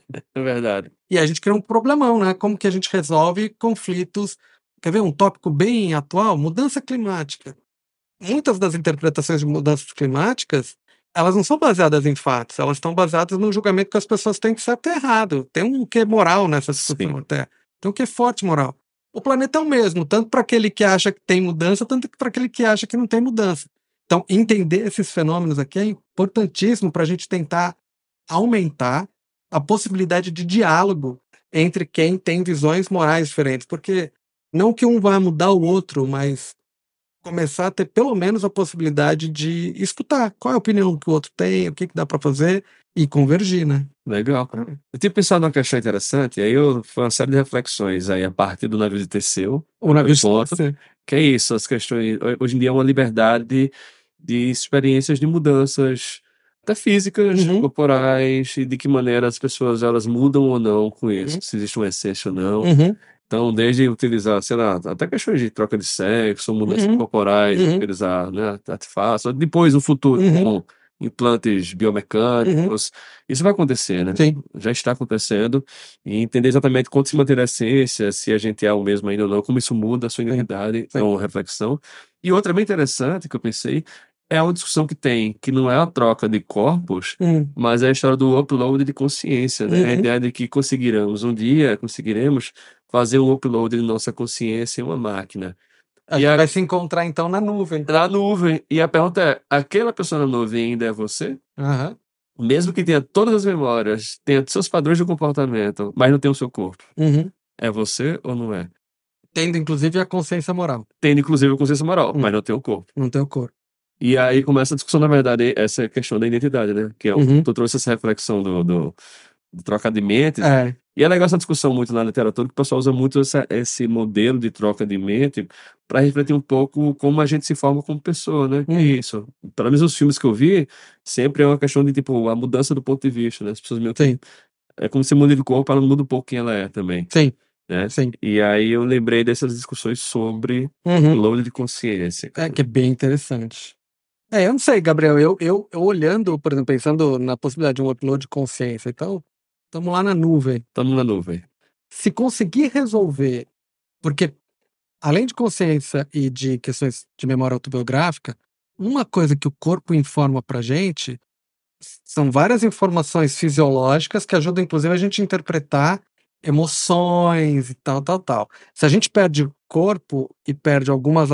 É verdade. E a gente cria um problemão, né? Como que a gente resolve conflitos? Quer ver um tópico bem atual? Mudança climática. Muitas das interpretações de mudanças climáticas, elas não são baseadas em fatos, elas estão baseadas no julgamento que as pessoas têm que certo e errado. Tem um quê moral nessa discussão até. Tem um quê forte moral. O planeta é o mesmo, tanto para aquele que acha que tem mudança, tanto para aquele que acha que não tem mudança. Então, entender esses fenômenos aqui é importantíssimo para a gente tentar aumentar a possibilidade de diálogo entre quem tem visões morais diferentes. Porque não que um vá mudar o outro, mas começar a ter pelo menos a possibilidade de escutar qual é a opinião que o outro tem, o que dá para fazer e convergir, né? Legal. Eu tinha pensado numa questão interessante, foi uma série de reflexões aí a partir do navio de Teseu. O navio de ponto, Teseu. que é isso, as questões. Hoje em dia é uma liberdade de experiências de mudanças até físicas, corporais, e de que maneira as pessoas elas mudam ou não com isso, se existe uma essência ou não. Então, desde utilizar, sei lá, até questões de troca de sexo, mudanças corporais, utilizar, né, artefatos, depois no futuro, com implantes biomecânicos, isso vai acontecer, né? Sim. Já está acontecendo, e entender exatamente quando se manter a essência, se a gente é o mesmo ainda ou não, como isso muda a sua identidade, é uma reflexão. E outra bem interessante que eu pensei, é uma discussão que tem, que não é a troca de corpos, mas é a história do upload de consciência, né? A ideia de que conseguiremos fazer um upload de nossa consciência em uma máquina. A gente vai se encontrar, então, na nuvem. Na nuvem. E a pergunta é, aquela pessoa na nuvem ainda é você? Mesmo que tenha todas as memórias, tenha seus padrões de comportamento, mas não tenha o seu corpo. É você ou não é? Tendo, inclusive, a consciência moral. Tendo, inclusive, a consciência moral, mas não tem o corpo. Não tem o corpo. E aí começa a discussão, na verdade, essa questão da identidade, né? Que tu trouxe essa reflexão do troca de mente. E é legal essa discussão muito na literatura, que o pessoal usa muito esse modelo de troca de mente para refletir um pouco como a gente se forma como pessoa, né? Que é isso. Pelo menos os filmes que eu vi, sempre é uma questão de, tipo, a mudança do ponto de vista, né? As pessoas meio que... É como se muda de corpo, ela muda um pouco quem ela é também. Sim. Né? Sim. E aí eu lembrei dessas discussões sobre upload de consciência. Que é bem interessante. Eu não sei, Gabriel, eu olhando, por exemplo, pensando na possibilidade de um upload de consciência, então, estamos lá na nuvem. Estamos na nuvem. Se conseguir resolver, porque além de consciência e de questões de memória autobiográfica, uma coisa que o corpo informa pra gente são várias informações fisiológicas que ajudam, inclusive, a gente a interpretar emoções e tal. Se a gente perde o corpo e perde algumas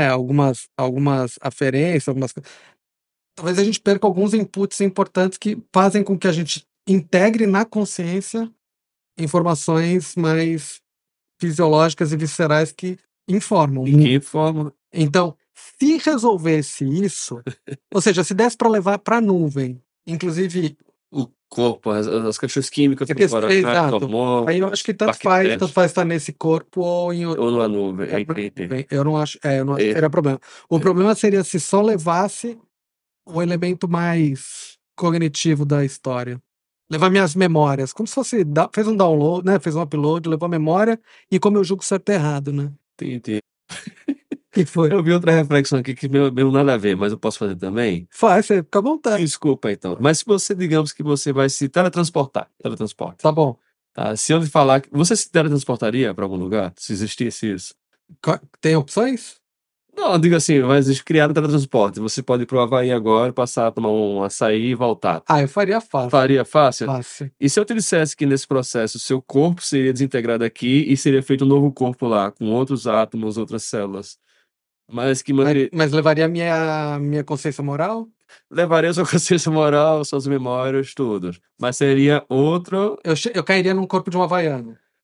aferências, talvez a gente perca alguns inputs importantes que fazem com que a gente integre na consciência informações mais fisiológicas e viscerais que informam. Que informam. Então, se resolvesse isso, ou seja, se desse para levar para a nuvem, inclusive o corpo, as questões químicas, hormônios, aí eu acho que tanto faz estar nesse corpo ou em outro. Ou numa nuvem. Eu não acho que seria problema. O problema seria se só levasse o elemento mais cognitivo da história. Levar minhas memórias, como se fosse, fez um download, né? Fez um upload, levou a memória e como eu julgo certo e errado, né? Entendi. Que foi? Eu vi outra reflexão aqui que meu nada a ver, mas eu posso fazer também? Faz, você fica à vontade. Desculpa, então. Mas se você, digamos que você vai se teletransporte. Tá bom. Tá, se eu lhe falar, você se teletransportaria para algum lugar, se existisse isso? Tem opções? Não, diga assim, mas criar um teletransporte. Você pode ir pro Havaí agora, passar a tomar um açaí e voltar. Eu faria fácil. Faria fácil? Fácil. E se eu te dissesse que nesse processo seu corpo seria desintegrado aqui e seria feito um novo corpo lá, com outros átomos, outras células? Mas levaria a minha consciência moral? Levaria sua consciência moral, suas memórias, tudo. Mas seria outro... Eu cairia num corpo de um havaiano.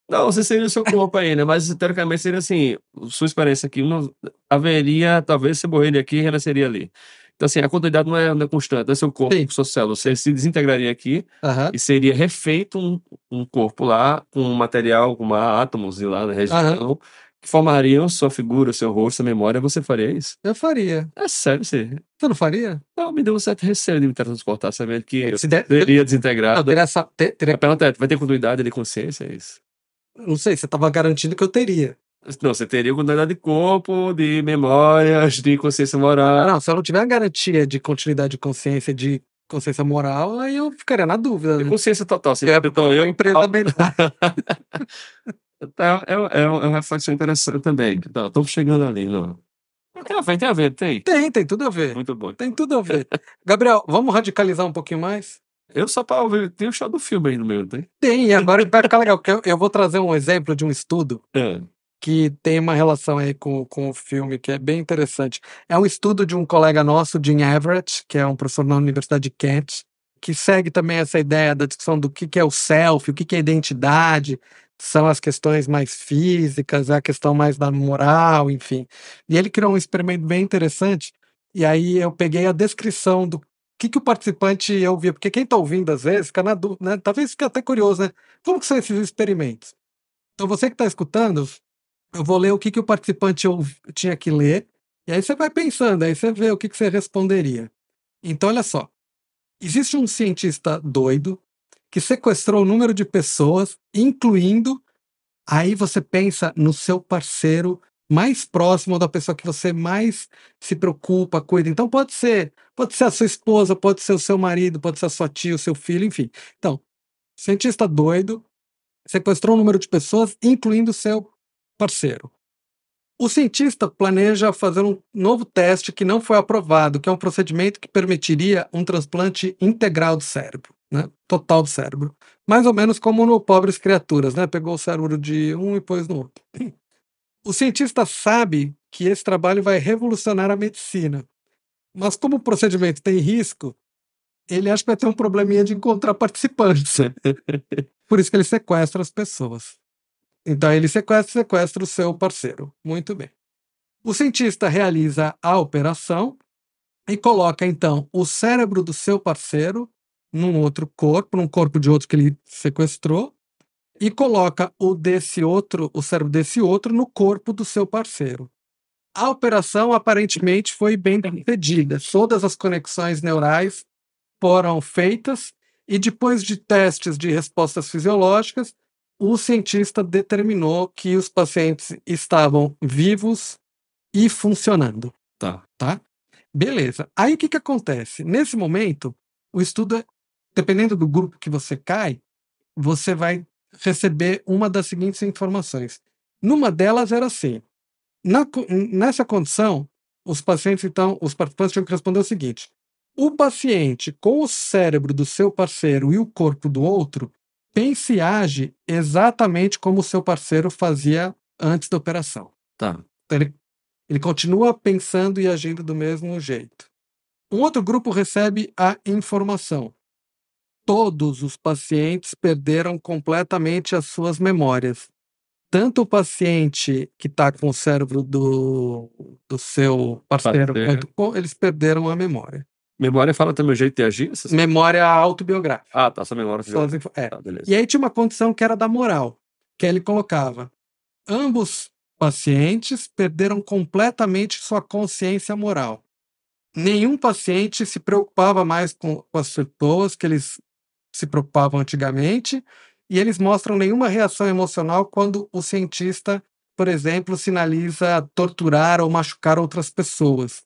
Não, você seria o seu corpo aí, né? Mas teoricamente seria assim, sua experiência aqui, não haveria, talvez você morreria aqui e renasceria ali. Então, assim, a continuidade não é constante, é seu corpo, Sim. sua célula, você se desintegraria aqui Aham. e seria refeito um corpo lá, com um material, com átomos e lá na região, que formariam sua figura, seu rosto, sua memória, você faria isso? Eu faria. É sério, você... Você não faria? Não, me deu um certo receio de me teletransportar, sabendo que eu Se der- seria Não, desintegrado. teria essa. A pergunta é, vai ter continuidade de consciência, é isso? Não sei, você tava garantindo que eu teria. Não, você teria continuidade de corpo, de memórias, de consciência Ah, moral. não, se eu não tiver a garantia de continuidade de consciência, de consciência moral, aí eu ficaria na dúvida, De né? consciência total. Você É então, uma empresa melhor. Então, é uma reflexão interessante também. Então, estamos chegando ali, não. Tem a ver, tem. Tem tudo a ver. Muito bom. Tem tudo a ver. Gabriel, vamos radicalizar um pouquinho mais? Eu só para ouvir, tem o show do filme aí no meio, tem? Tem, e agora vai ficar legal, porque eu vou trazer um exemplo de um estudo É. que tem uma relação aí com o filme, que é bem interessante. É um estudo de um colega nosso, Jim Everett, que é um professor na Universidade de Kent, que segue também essa ideia da discussão do que é o self, o que é identidade, são as questões mais físicas, a questão mais da moral, enfim. E ele criou um experimento bem interessante, e aí eu peguei a descrição do que o participante ouvia, porque quem está ouvindo às vezes fica na dúvida, né? Talvez fique até curioso, né? Como que são esses experimentos? Então você que está escutando, eu vou ler o que o participante tinha que ler, e aí você vai pensando, aí você vê o que você responderia. Então, olha só. Existe um cientista doido que sequestrou o número de pessoas, incluindo. Aí você pensa no seu parceiro mais próximo, da pessoa que você mais se preocupa, cuida. Então pode ser a sua esposa, pode ser o seu marido, pode ser a sua tia, o seu filho, enfim. Então, cientista doido sequestrou um número de pessoas, incluindo o seu parceiro. O cientista planeja fazer um novo teste que não foi aprovado, que é um procedimento que permitiria um transplante integral do cérebro, né? Total do cérebro. Mais ou menos como no Pobres Criaturas, né? Pegou o cérebro de um e pôs no outro. O cientista sabe que esse trabalho vai revolucionar a medicina, mas como o procedimento tem risco, ele acha que vai ter um probleminha de encontrar participantes. Por isso que ele sequestra as pessoas. Então ele sequestra o seu parceiro. Muito bem. O cientista realiza a operação e coloca então o cérebro do seu parceiro num outro corpo, num corpo de outro que ele sequestrou, e coloca o cérebro desse outro no corpo do seu parceiro. A operação aparentemente foi bem sucedida. Todas as conexões neurais foram feitas e depois de testes de respostas fisiológicas, o cientista determinou que os pacientes estavam vivos e funcionando. Tá. Beleza. Aí o que acontece? Nesse momento, o estudo, dependendo do grupo que você cai, você vai receber uma das seguintes informações. Numa delas era assim: nessa condição, os participantes tinham que responder o seguinte: o paciente com o cérebro do seu parceiro e o corpo do outro pensa e age exatamente como o seu parceiro fazia antes da operação. Tá. Então, ele continua pensando e agindo do mesmo jeito. Um outro grupo recebe a informação: todos os pacientes perderam completamente as suas memórias. Tanto o paciente que está com o cérebro do seu parceiro, eles perderam a memória. Memória fala também o jeito de agir? Memória autobiográfica. Ah, tá, essa memória. Tá, beleza. E aí tinha uma condição que era da moral, que ele colocava: ambos pacientes perderam completamente sua consciência moral. Nenhum paciente se preocupava mais com as pessoas que eles se preocupavam antigamente, e eles mostram nenhuma reação emocional quando o cientista, por exemplo, sinaliza torturar ou machucar outras pessoas.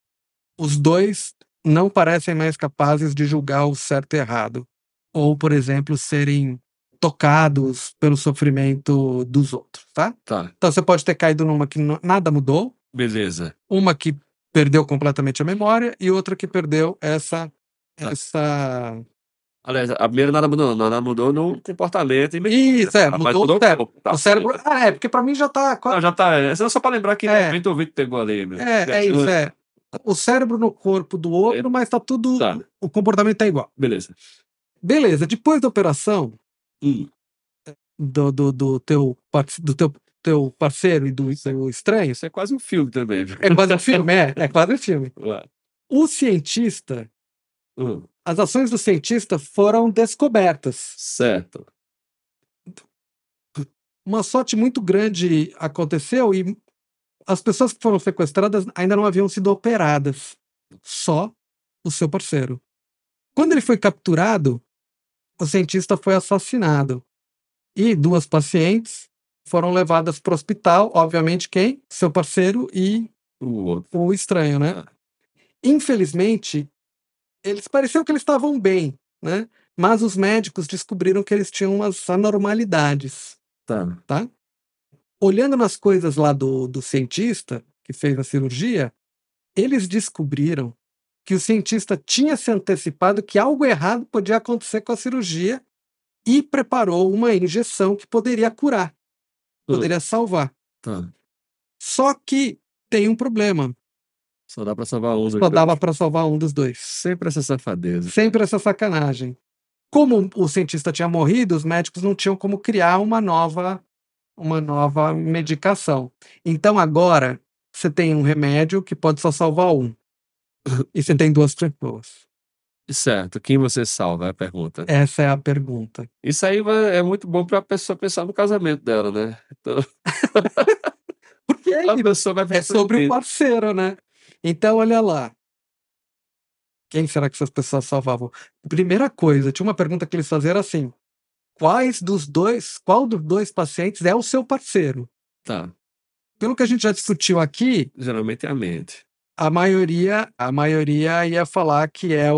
Os dois não parecem mais capazes de julgar o certo e errado, ou, por exemplo, serem tocados pelo sofrimento dos outros, tá? Então você pode ter caído numa que nada mudou. Beleza. Uma que perdeu completamente a memória e outra que perdeu essa. Aliás, a primeira nada mudou no comportamento. Isso, mudou o cérebro. Tá. O cérebro. Porque pra mim já tá. Não, já tá. É só pra lembrar que o ouvido pegou ali. Meu. Isso. O cérebro no corpo do outro, mas tá tudo. Tá. O comportamento tá igual. Beleza. Depois da operação, do teu parceiro e do seu estranho. Isso é quase um filme também. Viu? É quase um filme, é quase um filme. Ué. O cientista, Hum, as ações do cientista foram descobertas. certo. Uma sorte muito grande aconteceu e as pessoas que foram sequestradas ainda não haviam sido operadas. Só o seu parceiro. Quando ele foi capturado, o cientista foi assassinado. E 2 pacientes foram levadas para o hospital. Obviamente, quem? Seu parceiro e O outro. o estranho, né? Ah. Infelizmente, eles pareciam que eles estavam bem, né? Mas os médicos descobriram que eles tinham umas anormalidades, Tá. tá? Olhando nas coisas lá do cientista que fez a cirurgia, eles descobriram que o cientista tinha se antecipado que algo errado podia acontecer com a cirurgia e preparou uma injeção que poderia curar, poderia salvar. Tá. Só que tem um problema. Só dá pra salvar um. Só dava para salvar um dos dois. Sempre essa safadeza. Sempre essa sacanagem. Como o cientista tinha morrido, os médicos não tinham como criar uma nova medicação. Então agora você tem um remédio que pode só salvar um. E você tem 2 pessoas. Certo. Quem você salva? É a pergunta. Essa é a pergunta. Isso aí é muito bom pra pessoa pensar no casamento dela, né? Então, Porque a pessoa vai é sobre o refletir. parceiro, né? Então, olha lá. Quem será que essas pessoas salvavam? Primeira coisa, tinha uma pergunta que eles faziam era assim: qual dos 2 pacientes é o seu parceiro? Tá. Pelo que a gente já discutiu aqui, Geralmente é a mente. a maioria ia falar que é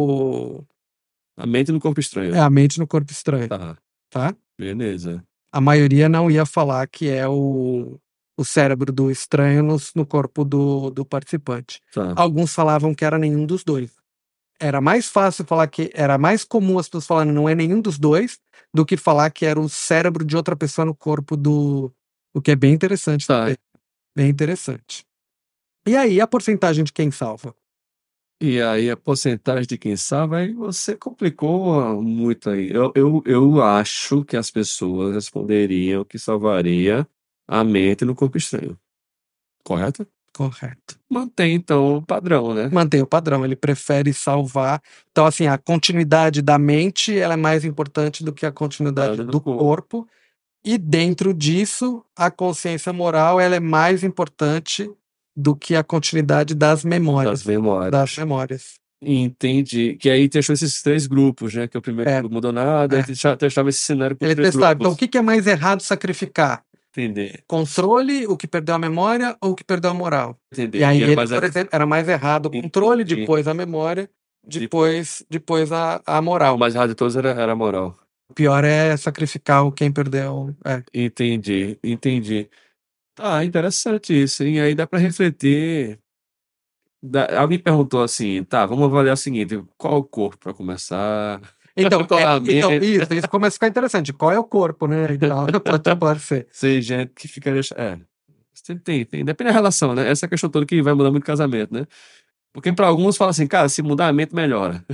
A mente no corpo estranho. a mente no corpo estranho, Tá. tá? Beleza. A maioria não ia falar que é o cérebro do estranho no corpo do participante. Tá. Alguns falavam que era nenhum dos dois. Era mais fácil falar que era mais comum as pessoas falarem não é nenhum dos dois do que falar que era o cérebro de outra pessoa no corpo o que é bem interessante Tá. também. Bem interessante. E aí, a porcentagem de quem salva? E aí a porcentagem de quem salva, aí você complicou muito aí. Eu acho que as pessoas responderiam que salvaria a mente no corpo estranho. Correto? Correto. Mantém, então, o padrão, né? Mantém o padrão, ele prefere salvar. Então, assim, a continuidade da mente ela é mais importante do que a continuidade do corpo. E dentro disso, a consciência moral ela é mais importante do que a continuidade das memórias. Das memórias. Entendi. Que aí testou esses 3 grupos, né? Que o primeiro grupo não mudou nada, aí testava esse cenário com os Ele 3 testava. grupos. Então, o que é mais errado sacrificar? Entendi. Controle, o que perdeu a memória ou o que perdeu a moral? Entendi. E aí, E ele, mas por exemplo, era mais errado o controle, Entendi. depois a memória, depois a moral. O mais errado de todos era a moral. O pior é sacrificar quem perdeu. Entendi. Ah, interessante isso, hein? Aí dá pra refletir. Alguém perguntou assim, tá, vamos avaliar o seguinte, qual o corpo pra começar? Então, Qual a mente? isso começa a ficar interessante. Qual é o corpo, né? Então, pode ser. Tem gente que fica... tem. Depende da relação, né? Essa é a questão toda que vai mudar muito o casamento, né? Porque pra alguns fala assim, cara, se mudar a mente, melhora.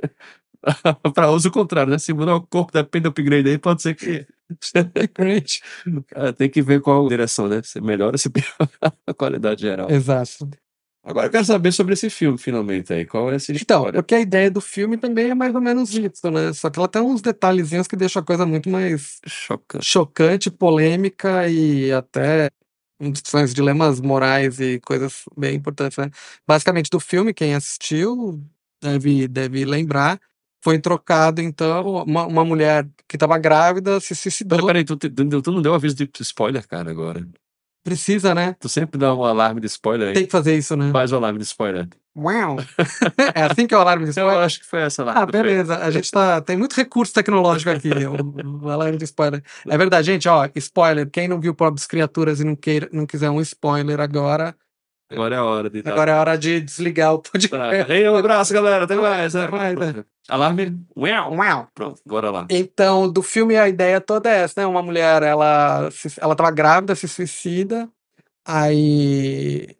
Pra outros o contrário, né? Se mudar o corpo, depende do upgrade aí, pode ser que... Cara, tem que ver qual direção, né? Se melhora, se piora a qualidade geral. Exato. Agora eu quero saber sobre esse filme, finalmente, aí. Qual é essa Então, história? porque a ideia do filme também é mais ou menos isso, né? Só que ela tem uns detalhezinhos que deixam a coisa muito mais chocante, polêmica e até discussões, dilemas morais e coisas bem importantes, né? Basicamente, do filme, quem assistiu deve lembrar, foi trocado, então, uma mulher que estava grávida se suicidou. Peraí, tu não deu aviso de spoiler, cara, agora. Precisa, né? Tu sempre dá um alarme de spoiler aí. Tem que fazer isso, né? Faz o alarme de spoiler. Uau! É assim que é o alarme de spoiler? Eu acho que foi essa lá. Beleza. A gente tem muito recurso tecnológico aqui. O alarme de spoiler. É verdade, gente, ó, spoiler. Quem não viu Pobres Criaturas e não quiser um spoiler agora. Agora é a hora de dar. Agora é a hora de desligar o podcast. Um abraço, galera. Até mais. né? Alarme. Uau! Pronto, bora lá. Então, do filme, a ideia toda é essa, né? Uma mulher, ela tava grávida, se suicida. Aí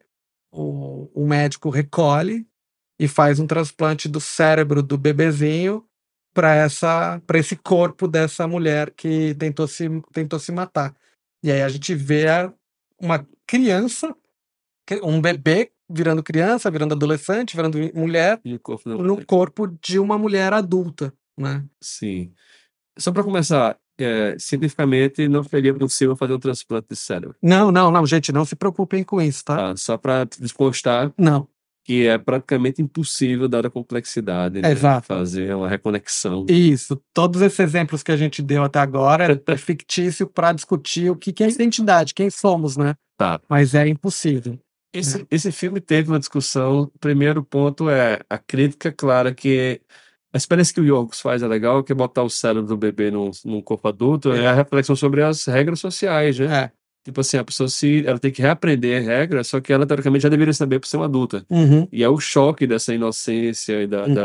o médico recolhe e faz um transplante do cérebro do bebezinho para esse corpo dessa mulher que tentou se matar. E aí a gente vê uma criança, um bebê virando criança, virando adolescente, virando mulher, E o corpo da no mulher. corpo de uma mulher adulta, né? Sim. Só para começar, cientificamente não seria possível fazer um transplante de cérebro. Não, gente, não se preocupem com isso, tá? Tá? Só para constar Não, que é praticamente impossível, dada a complexidade, né? exato. Fazer uma reconexão. Isso, todos esses exemplos que a gente deu até agora é fictício para discutir o que é identidade, quem somos, né? Tá. Mas é impossível. Esse filme teve uma discussão. O primeiro ponto é a crítica clara que a experiência que o Yorgos faz é legal, que é botar o cérebro do bebê num corpo adulto, é a reflexão sobre as regras sociais, né? É. Tipo assim, a pessoa ela tem que reaprender regras, só que ela teoricamente já deveria saber por ser uma adulta. Uhum. E é o choque dessa inocência e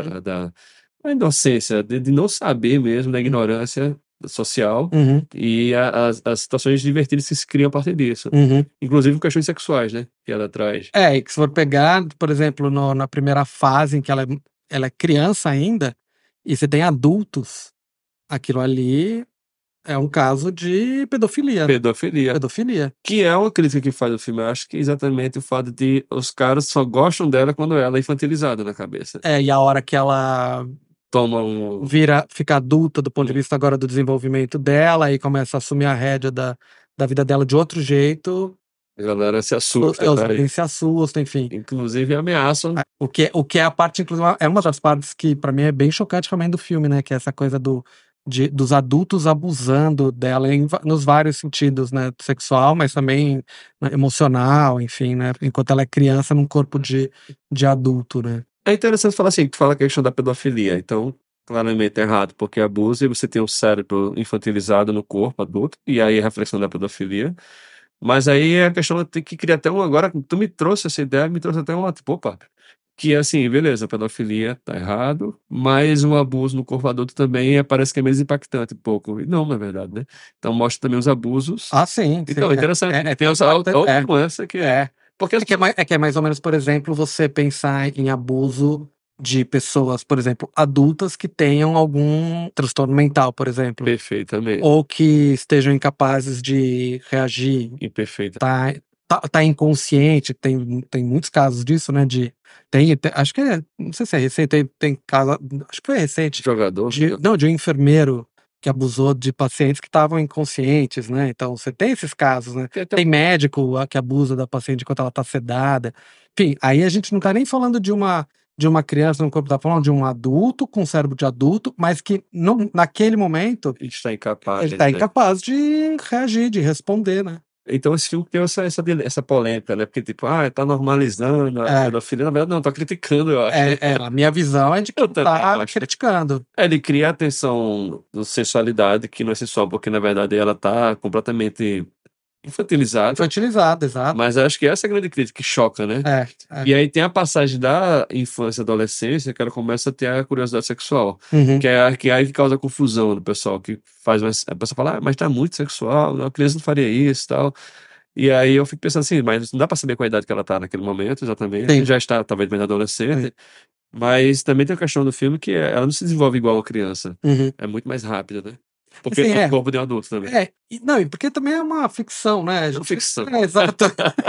a inocência de não saber mesmo, da ignorância social Uhum. e as situações divertidas que se criam a partir disso. Uhum. Inclusive questões sexuais, né? Que ela traz. E que se for pegar, por exemplo, na primeira fase em que ela é criança ainda, e você tem adultos, aquilo ali é um caso de pedofilia. Pedofilia. Que é uma crítica que faz o filme. Eu acho que é exatamente o fato de os caras só gostam dela quando ela é infantilizada na cabeça. E a hora que ela Toma fica adulta do ponto de vista agora do desenvolvimento dela e começa a assumir a rédea da vida dela de outro jeito, a galera se assusta, os né? meninos se assustam, enfim. Inclusive ameaçam. O que é a parte, inclusive, é uma das partes que pra mim é bem chocante também do filme, né? Que é essa coisa dos adultos abusando dela nos vários sentidos, né? Sexual, mas também, né, emocional, enfim, né? Enquanto ela é criança num corpo de adulto, né? É interessante falar assim, que tu fala a questão da pedofilia. Então, claramente é errado, porque abusa e você tem um cérebro infantilizado no corpo adulto, e aí a reflexão da pedofilia. Mas aí a questão tem que criar até agora, tu me trouxe essa ideia, me trouxe até uma, tipo, opa, que assim, beleza, pedofilia tá errado, mas o abuso no corpo adulto também parece que é menos impactante um pouco. E não, na verdade, né? Então mostra também os abusos. Sim. Então, é interessante. Tem outra nuance que é. Porque que é mais ou menos, por exemplo, você pensar em abuso de pessoas, por exemplo, adultas que tenham algum transtorno mental, por exemplo. Perfeitamente. Ou que estejam incapazes de reagir. Imperfeita. Tá inconsciente, tem muitos casos disso, né? Acho que não sei se é recente, tem caso, acho que foi recente. Jogador? De um enfermeiro que abusou de pacientes que estavam inconscientes, né? Então você tem esses casos, né? Tem médico que abusa da paciente enquanto ela tá sedada. Enfim, aí a gente não tá nem falando de uma criança no corpo, tá falando de um adulto com cérebro de adulto, mas que naquele momento ele está incapaz. Ele está incapaz de reagir, de responder, né? Então esse filme tem essa polêmica, né? Porque, tipo, tá normalizando a pedofilia. Na verdade, não, tá criticando, eu acho. A minha visão é de que tá criticando. Ele cria a tensão da sensualidade, que não é sensual, porque, na verdade, ela tá completamente infantilizada, exato. Mas acho que essa é a grande crítica que choca, né? E aí tem a passagem da infância e adolescência, que ela começa a ter a curiosidade sexual, que é aí que causa confusão no pessoal, que faz a pessoa fala, mas tá muito sexual, a criança não faria isso e tal. E aí eu fico pensando assim, mas não dá pra saber qual a idade que ela tá naquele momento, exatamente. Sim. Já está, talvez, bem adolescente. Mas também tem a questão do filme que ela não se desenvolve igual a criança. É muito mais rápida, né? Porque é o corpo de um adulto também. E porque também é uma ficção, né? É uma ficção. Exato.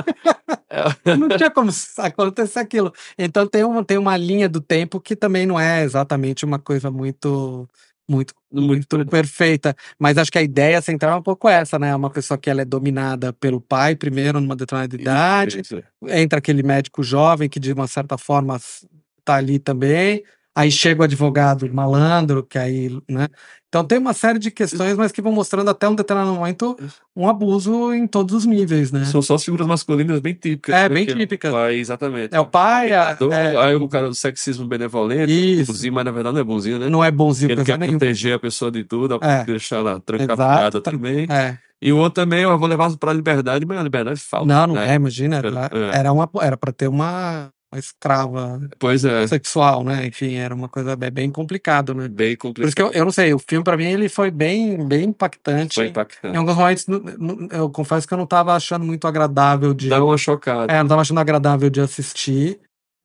Não tinha como acontecer aquilo. Então tem uma linha do tempo que também não é exatamente uma coisa muito perfeita. Mas acho que a ideia central é um pouco essa, né? Uma pessoa que ela é dominada pelo pai primeiro, numa determinada idade. Entra aquele médico jovem que de uma certa forma tá ali também. Aí chega o advogado malandro, que aí, né? Então tem uma série de questões, mas que vão mostrando até um determinado momento um abuso em todos os níveis, né? São só as figuras masculinas bem típicas. Bem típicas. Exatamente. É o pai, aí o cara do sexismo benevolente, bonzinho, mas na verdade não é bonzinho, né? Não é bonzinho. Ele quer proteger a pessoa de tudo, deixar ela trancafiada também. E o outro também, eu vou levar para a liberdade, mas a liberdade falta. Não imagina. Era para ter uma escrava sexual, né? Enfim, era uma coisa bem complicado, né? Bem complicado. Por isso que eu não sei, o filme pra mim ele foi bem impactante. Foi impactante. Em alguns momentos eu confesso que eu não tava achando muito agradável de... Dá uma chocada. Não tava achando agradável de assistir.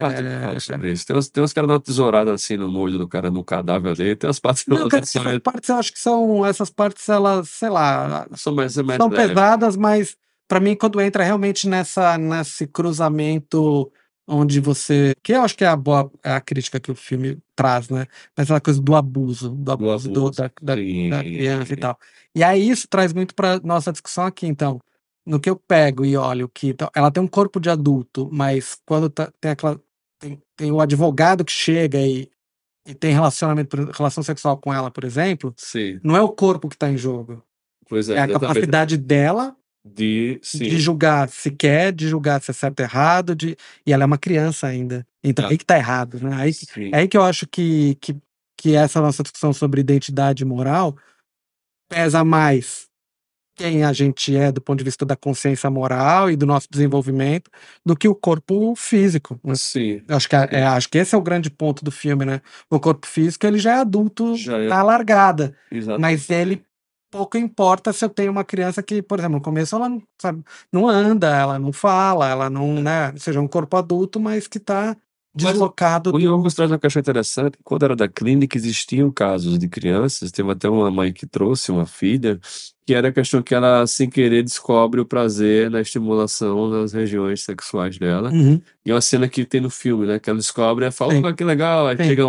Fala sobre isso. Tem uns caras dando uma tesourada assim no molho do cara, no cadáver dele. Tem umas partes Não, cara, essas partes eu acho que essas partes, elas, sei lá, são mais são leves. pesadas, mas pra mim, quando entra realmente nesse cruzamento onde você. Que eu acho que é a crítica que o filme traz, né? Mas aquela coisa do abuso Do abuso, da sim. criança e tal. E aí isso traz muito pra nossa discussão aqui, então. No que eu pego e olho que então, ela tem um corpo de adulto, mas quando tem aquela. Tem o advogado que chega e tem relação sexual com ela, por exemplo, Sim, não é o corpo que está em jogo. pois é, É a exatamente. capacidade dela De de julgar se quer, de julgar se é certo ou errado, e ela é uma criança ainda. Então, aí que tá errado, né? sim. É aí que eu acho que essa nossa discussão sobre identidade moral pesa mais quem a gente é do ponto de vista da consciência moral e do nosso desenvolvimento do que o corpo físico, né? Sim, Eu acho que esse é o grande ponto do filme, né? O corpo físico, ele já é adulto já é. na largada, Exato. mas ele pouco importa se eu tenho uma criança que, por exemplo, no começo ela não, sabe, não anda, ela não fala, ela não, né, seja um corpo adulto, mas que está deslocado O Jung traz uma questão interessante. Quando era da clínica, existiam casos de crianças. Teve até uma mãe que trouxe uma filha, que era a questão que ela, sem querer, descobre o prazer na estimulação das regiões sexuais dela. Uhum. E é uma cena que tem no filme, né? Que ela descobre e fala, Sim. "Oh, que legal." Aí Sim. chega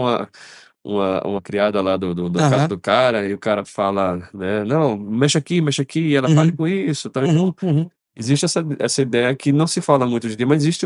uma criada lá da casa do cara, e o cara fala, né? Não, mexe aqui, e ela fala com isso. Tá? Uhum. Existe essa ideia que não se fala muito hoje em dia, mas existe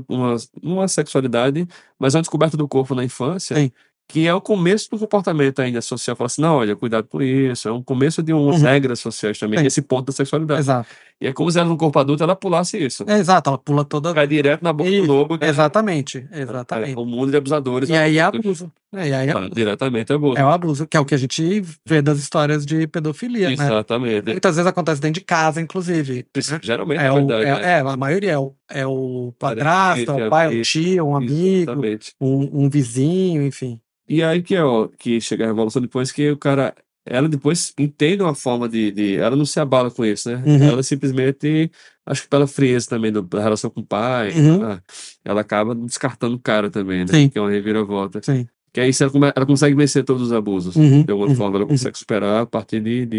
uma sexualidade, mas é uma descoberta do corpo na infância, Sim. que é o começo do comportamento ainda social. Fala assim, não, olha, cuidado com isso. É um começo de umas regras sociais também, Sim. esse ponto da sexualidade. Exato. E é como se ela no corpo adulto, ela pulasse isso. Exato, ela pula toda. Cai direto na boca do lobo. Né? Exatamente. O mundo de abusadores. E aí é abuso. Diretamente é abuso. É o abuso, que é o que a gente vê das histórias de pedofilia, né? Exatamente. Muitas vezes acontece dentro de casa, inclusive. Né? Geralmente é verdade. A maioria é o padrasto, é o pai, o tio, um amigo, um vizinho, enfim. E aí que chega a revolução depois que o cara, ela depois entende uma forma ela não se abala com isso, né? Ela simplesmente, acho que pela frieza também da relação com o pai, ela acaba descartando o cara também, né? Sim. Que é uma reviravolta. Sim. Que aí ela consegue vencer todos os abusos. De alguma forma, ela consegue superar a partir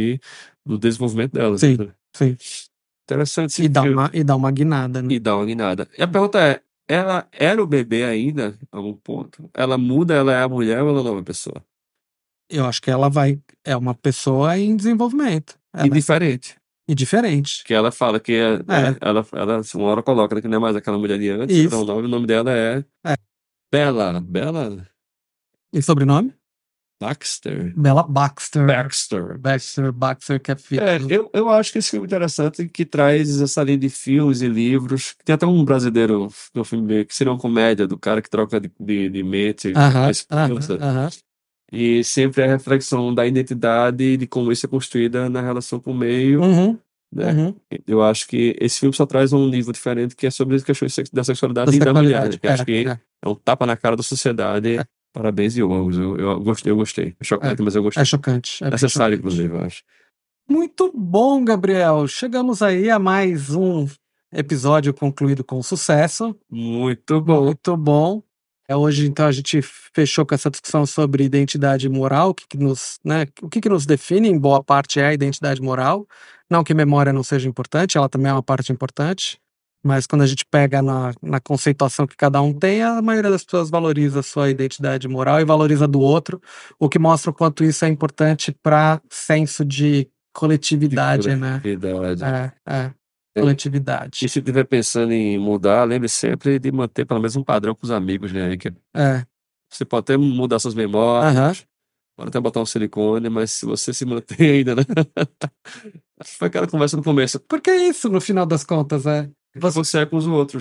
do desenvolvimento dela. Sim, né? sim. Interessante. E dá uma guinada, né? E dá uma guinada. E a pergunta é, ela era o bebê ainda, a algum ponto? Ela muda, ela é a mulher ou ela é uma nova pessoa? Eu acho que é uma pessoa em desenvolvimento. E diferente. E diferente. Que ela fala que ela uma hora coloca, né, que não é mais aquela mulher de antes. Isso. Então, o nome dela é Bella. Bella E sobrenome? Baxter. Bella Baxter. Baxter, que é filho. Eu acho que esse filme é interessante, que traz essa linha de filmes e livros. Tem até um brasileiro no filme que seria uma comédia do cara que troca de mente a esposa. E sempre a reflexão da identidade e de como isso é construída na relação com o meio. Né? Eu acho que esse filme só traz um nível diferente, que é sobre as questões da sexualidade e da mulher. Né? Que acho que é um tapa na cara da sociedade. Parabéns, eu gostei. É chocante, mas eu gostei. É chocante. É necessário, inclusive, eu acho. Muito bom, Gabriel. Chegamos aí a mais um episódio concluído com sucesso. Muito bom. Muito bom. Hoje, então, a gente fechou com essa discussão sobre identidade moral, o que nos define, em boa parte, é a identidade moral. Não que memória não seja importante, ela também é uma parte importante, mas quando a gente pega na conceituação que cada um tem, a maioria das pessoas valoriza a sua identidade moral e valoriza do outro, o que mostra o quanto isso é importante para senso de coletividade, né? Coletividade. E se estiver pensando em mudar, lembre sempre de manter pelo menos um padrão com os amigos, né? Você pode até mudar suas memórias, pode até botar um silicone, mas se você se manter ainda, né? Foi aquela conversa no começo. Porque é isso, no final das contas, Você é com os outros.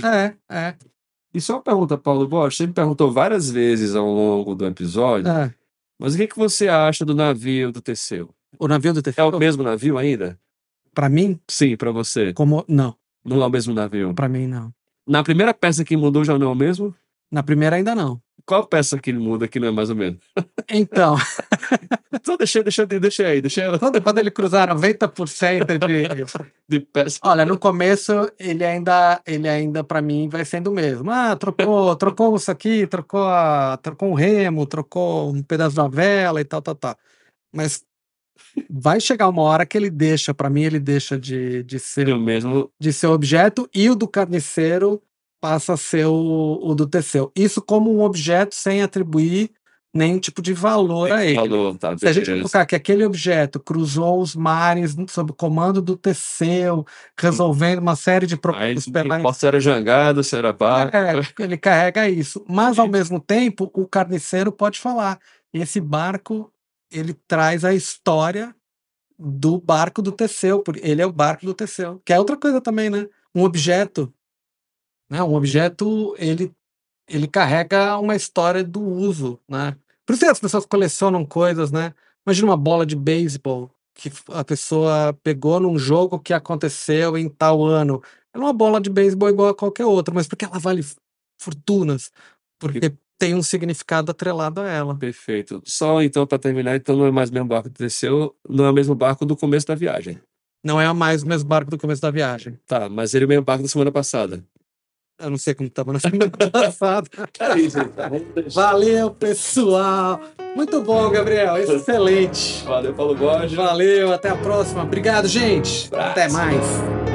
E só uma pergunta, Paulo Bosch, você me perguntou várias vezes ao longo do episódio, mas o que você acha do navio do Teseu? O navio do Teseu? É o mesmo navio ainda? Pra mim? Sim, pra você. Não. Não é o mesmo navio? Pra mim, não. Na primeira peça que mudou já não é o mesmo? Na primeira ainda não. Qual peça que ele muda que não é mais ou menos? Então, Então deixa aí. quando ele cruzar 90% De peça. Olha, no começo ele ainda para mim vai sendo o mesmo. Ah, trocou isso aqui, trocou um remo, trocou um pedaço da vela e tal. Mas vai chegar uma hora que ele deixa, para mim ele deixa de ser Eu mesmo. objeto e o do carniceiro passa a ser o do Teseu. Isso como um objeto sem atribuir nenhum tipo de valor a ele. Falou, tá, Se a gente beleza. colocar que aquele objeto cruzou os mares sob o comando do Teseu, resolvendo uma série de Aí, problemas pela posso ser jangada, se era barco. ele carrega isso. Mas, ao mesmo tempo, o carniceiro pode falar. Esse barco, ele traz a história do barco do Teseu. Ele é o barco do Teseu. Que é outra coisa também, né? Um objeto, ele carrega uma história do uso, né? Por isso que as pessoas colecionam coisas, né? Imagina uma bola de beisebol que a pessoa pegou num jogo que aconteceu em tal ano. É uma bola de beisebol igual a qualquer outra, mas porque ela vale fortunas, porque tem um significado atrelado a ela. Perfeito. Só então, para terminar, então não é mais o mesmo barco que desceu, não é o mesmo barco do começo da viagem. Não é mais o mesmo barco do começo da viagem. Tá, mas ele é o mesmo barco da semana passada. Eu não sei como estava na semana passada. É isso, tá. Valeu, pessoal. Muito bom, Gabriel. Excelente. Valeu, Paulo Borges. Valeu, até a próxima. Obrigado, gente. Abraço. Até mais.